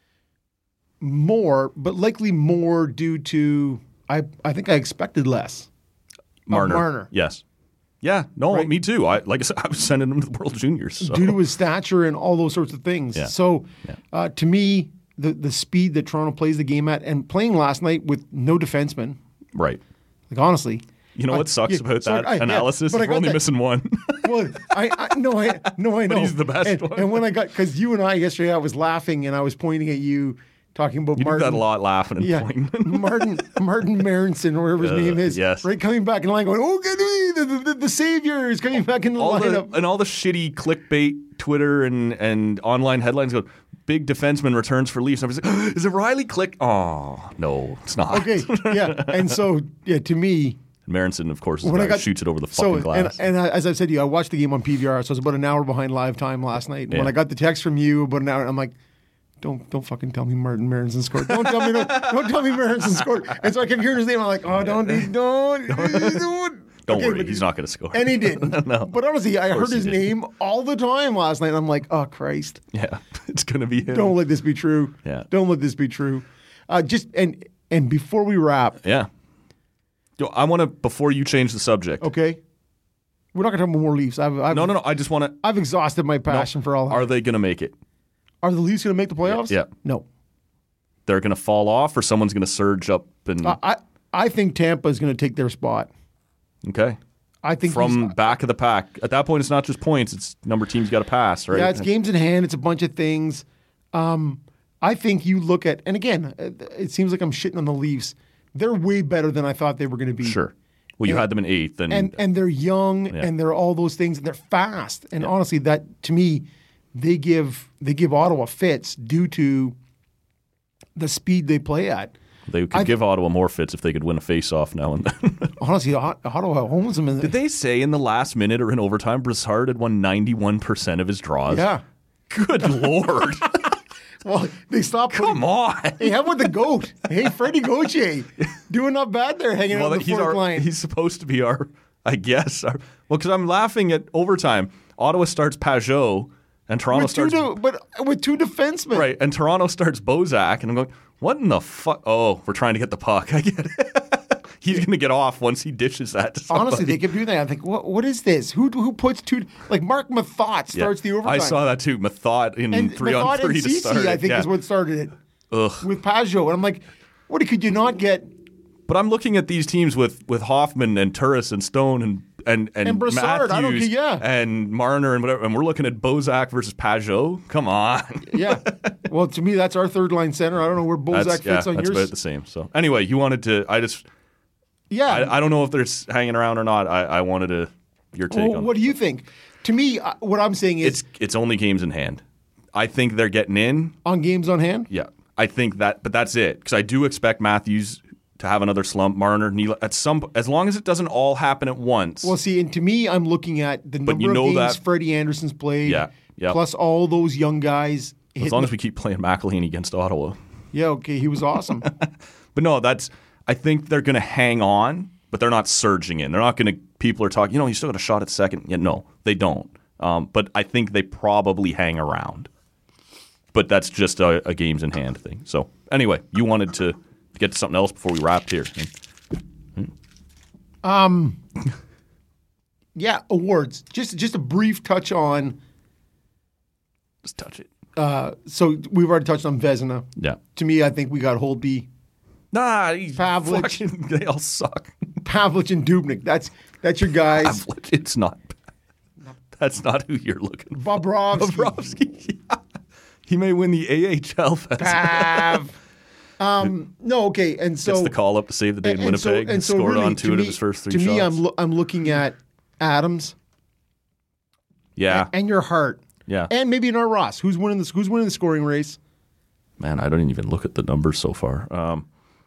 more, but likely more due to I I think I expected less. Marner, Marner. yes, yeah, no, Right. me too. I like I said, I was sending him to the World Juniors so. due to his stature and all those sorts of things. Yeah. So Yeah. uh, to me, the the speed that Toronto plays the game at, and playing last night with no defenseman, right? Like honestly, You know I- what sucks yeah, about sorry, that I- yeah, analysis? but I We're got only that- missing one. Well, I, I no, I no, I know. But he's the best and, one. And when I got because you and I yesterday, I was laughing and I was pointing at you, talking about You do Martin. that a lot, laughing and Yeah, pointing. Martin Martin Marinson, or whatever his Uh, name is. yes. Right, coming back in the line, going, "Oh, good, the, the, the, the savior is coming back in the all the, lineup." and all the shitty clickbait Twitter and, and online headlines go, big defenseman returns for Leafs. And I was like, is it Riley Click? Oh, no, it's not. Okay, yeah, and so yeah, to me, Marinson, of course, is the when I guy who got shoots it over the so, fucking glass. And, and I, as I said to you, I watched the game on P V R, so I was about an hour behind live time last night. And Yeah. when I got the text from you about an hour, I'm like, Don't don't fucking tell me Martin Marinson scored. Don't tell me don't, don't tell me Marinson scored. And so I kept hearing his name. I'm like, oh, don't don't don't. don't. Don't Okay, worry, but- he's not going to score. And he didn't. No. But honestly, I Of course heard his he didn't. name all the time last night. And I'm like, oh Christ, Yeah, it's going to be him. don't let this be true. Yeah. Don't let this be true. Uh, just and and before we wrap, Yeah. Yo, I want to, before you change the subject. okay, we're not gonna talk about more Leafs. I've, I've No, no, no. I just want to. I've exhausted my passion for all. Are they going to make it? Are the Leafs gonna make the playoffs? Yeah. No. They're going to fall off, or someone's going to surge up and. I, I I think Tampa is going to take their spot. okay. I think From he's- back of the pack. At that point, it's not just points, it's number of teams got to pass, right? Yeah, it's games in hand. It's a bunch of things. Um, I think you look at, and again, uh, it seems like I'm shitting on the Leafs. They're way better than I thought they were going to be. Sure. Well, you And- had them in eighth. And, And and they're young Yeah. and they're all those things. And they're fast. And honestly, that to me, they give they give Ottawa fits due to the speed they play at. they could I- give Ottawa more fits if they could win a face-off now and then. Honestly, Ot- Ottawa owns them. In the, Did they say in the last minute or in overtime, Brassard had won ninety-one percent of his draws? Yeah. Good Lord. Well, they stopped. Come on. Hey, how about the goat? Hey, Freddie Gauthier, doing not bad there, hanging Well, out on the he's, fourth our, line. he's supposed to be our, I guess. Our, well, because I'm laughing at overtime. Ottawa starts Pajot, and Toronto with two, starts... de- but with two defensemen. Right, and Toronto starts Bozak, and I'm going, what in the fuck? Oh, we're trying to get the puck. I get it. He's going to get off once he dishes that to somebody. Honestly, they kept doing that. I think, what what is this? Who who puts two? Like Mark Mathot starts the overtime. I saw that too. Mathot in and three Mathot on three and to Cece, start it. I think yeah. is what started it Ugh. with Pajot. And I'm like, what could you not get? But I'm looking at these teams with, with Hoffman and Turris and Stone and and and, And Brassard, I don't Matthews care, yeah. and Marner and whatever, and we're looking at Bozak versus Pajot. Come on. Yeah. Well, to me, that's our third line center. I don't know where Bozak That's, fits yeah, on that's yours. about the same. So anyway, you wanted to. I just. Yeah. I, I don't know if they're s- hanging around or not. I, I wanted to. Your take Well, on what do you think? To me, uh, what I'm saying is It's it's only games in hand. I think they're getting in. on games on hand. Yeah, I think that, but that's it. Because I do expect Matthews to have another slump. Marner, Neal, at some, as long as it doesn't all happen at once. Well, see, and to me, I'm looking at the But number you know of games that- Freddie Anderson's played. Yeah, yeah. Plus all those young guys. as hitting long the- as we keep playing McElhinney against Ottawa. Yeah. Okay. He was awesome. But no, that's. I think they're going to hang on, but they're not surging in. They're not going to. People are talking. You know, you still got a shot at second. Yeah, no, they don't. Um, but I think they probably hang around. But that's just a, a games in hand thing. So anyway, you wanted to get to something else before we wrapped here. Um. Yeah, awards. Just just a brief touch on. Just touch it. Uh, so we've already touched on Vezina. Yeah. To me, I think we got Holtby. Nah, he's Pavlich. fucking, they all suck. Pavlich and Dubnyk. That's that's your guys. Pavlich, it's not. That's not who you're looking for. Bobrovsky. Bobrovsky. Yeah. He may win the A H L. Pav. Um, no, okay, and so gets the call up to save the day in and Winnipeg. So, and and so scored really, on two to out me, of his first three to shots. me, I'm lo- I'm looking at Adams. Yeah, and, and your heart. Yeah, and maybe an Art Ross. Who's winning this? Who's winning the scoring race? Man, I don't even look at the numbers so far. Um,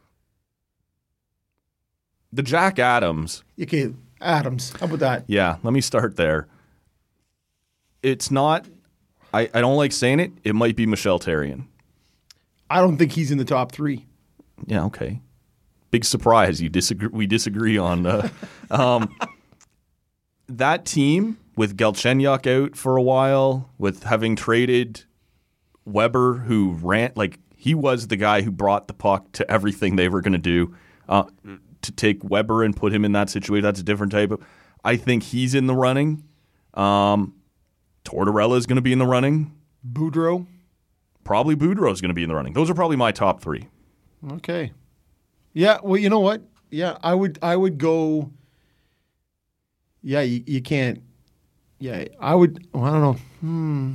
the Jack Adams. Okay, Adams. How about that? Yeah, let me start there. It's not. I, I don't like saying it. It might be Michel Therrien. I don't think he's in the top three. Yeah, okay. Big surprise. You disagree. We disagree on uh, um, that team with Galchenyuk out for a while, with having traded Weber, who ran like he was the guy who brought the puck to everything they were going to do. Uh, to take Weber and put him in that situation, that's a different type of. I think he's in the running. Um, Tortorella is going to be in the running. Boudreau. Probably Boudreau is going to be in the running. Those are probably my top three. Okay. Yeah. Well, you know what? Yeah, I would. I would go. Yeah, you, you can't. Yeah, I would. Well, I don't know. Hmm.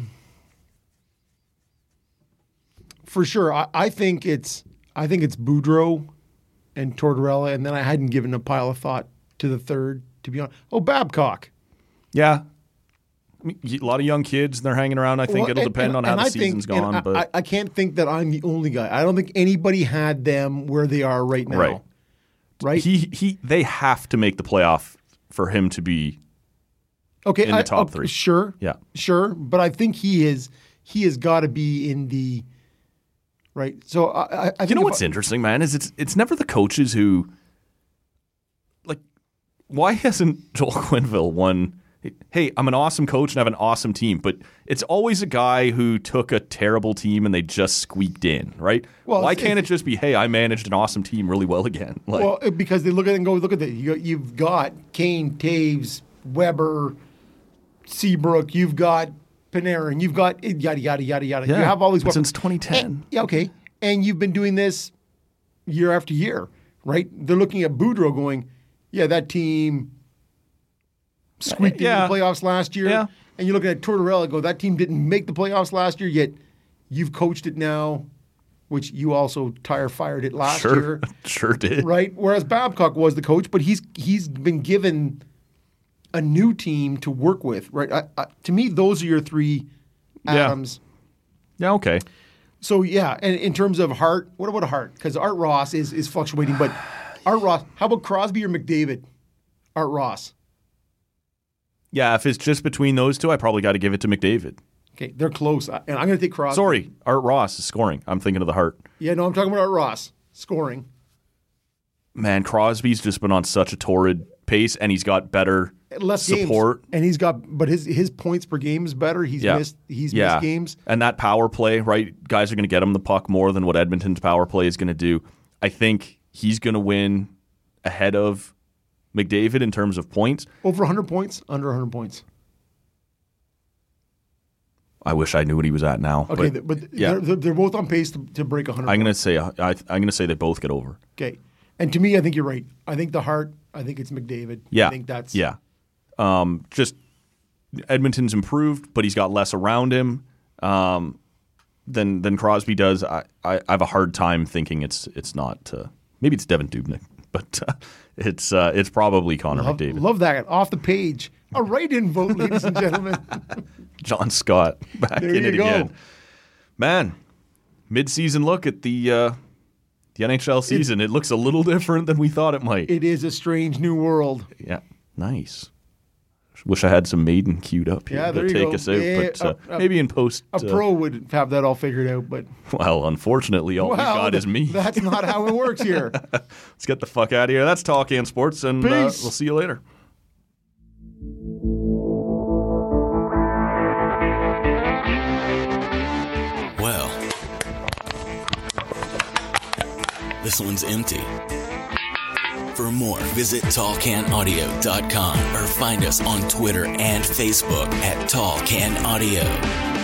For sure, I, I think it's. I think it's Boudreau and Tortorella, and then I hadn't given a pile of thought to the third. To be honest, oh Babcock. Yeah. I mean, a lot of young kids, they're hanging around. I think Well, it'll and- depend and- on how and the I season's think- gone. and But I, I can't think that I'm the only guy. I don't think anybody had them where they are right now. Right. Right. he he, they have to make the playoff for him to be Okay, in the I- top okay, three. Sure. Yeah. Sure. But I think he is. He has got to be in the. Right. So I. I, I think You know if what's I- interesting, man, is it's it's never the coaches who, like, why hasn't Joel Quenneville won? Hey, I'm an awesome coach and I have an awesome team, but it's always a guy who took a terrible team and they just squeaked in, right? Well, why it's- can't it it's- just be, hey, I managed an awesome team really well again? Like, Well, it- because they look at it and go, look at that. You, you've got Kane, Taves, Weber, Seabrook. You've got Panarin. You've got yada yada yada yada. Yeah, you have all these but weapons. since twenty ten. And- yeah, okay. And you've been doing this year after year, right? They're looking at Boudreau going, yeah, that team squeaked Yeah. into the playoffs last year. Yeah. And you're looking at Tortorella and go, that team didn't make the playoffs last year, yet you've coached it now, which you also tire fired it last sure, year. sure did. Right? Whereas Babcock was the coach, but he's he's been given a new team to work with, right? I, I, to me, those are your three Yeah. Adams. Yeah, okay. So yeah, and in terms of Hart, what about Hart? Because Art Ross is is fluctuating, but Art Ross, how about Crosby or McDavid? Art Ross. Yeah, if it's just between those two, I probably got to give it to McDavid. Okay, they're close, and I'm going to take Crosby. Sorry, Art Ross is scoring. I'm thinking of the Hart. Yeah, no, I'm talking about Art Ross scoring. Man, Crosby's just been on such a torrid pace, and he's got better Less support. games, and he's got, but his his points per game is better. He's Yeah. missed he's yeah. missed games. And that power play, right? Guys are going to get him the puck more than what Edmonton's power play is going to do. I think he's going to win ahead of McDavid in terms of points. Over one hundred points, under one hundred points. I wish I knew what he was at now. Okay, but, but, yeah, they're, they're both on pace to, to break one hundred. I'm going to say I, I'm going to say they both get over. Okay, and to me, I think you're right. I think the Hart. I think it's McDavid. Yeah, I think that's yeah. Um, just Edmonton's improved, but he's got less around him um, than than Crosby does. I, I, I have a hard time thinking it's it's not. Uh, maybe it's Devin Dubnyk, but uh, it's uh, it's probably Connor love, McDavid. love that off the page. A write-in vote, ladies and gentlemen. John Scott back There in you it go. again. Man, mid-season look at the uh, the N H L season. It, it looks a little different than we thought it might. It is a strange new world. Yeah, nice. Wish I had some Maiden queued up here Yeah, there to you take go. us out, Yeah, but uh, a- a- maybe in post. A uh, pro would have that all figured out, but Well, unfortunately, all well, we got is me. That's not how it works here. Let's get the fuck out of here. That's Talk and Sports, and uh, we'll Peace. see you later. Well, this one's empty. For more, visit tall can audio dot com or find us on Twitter and Facebook at Tall Can Audio.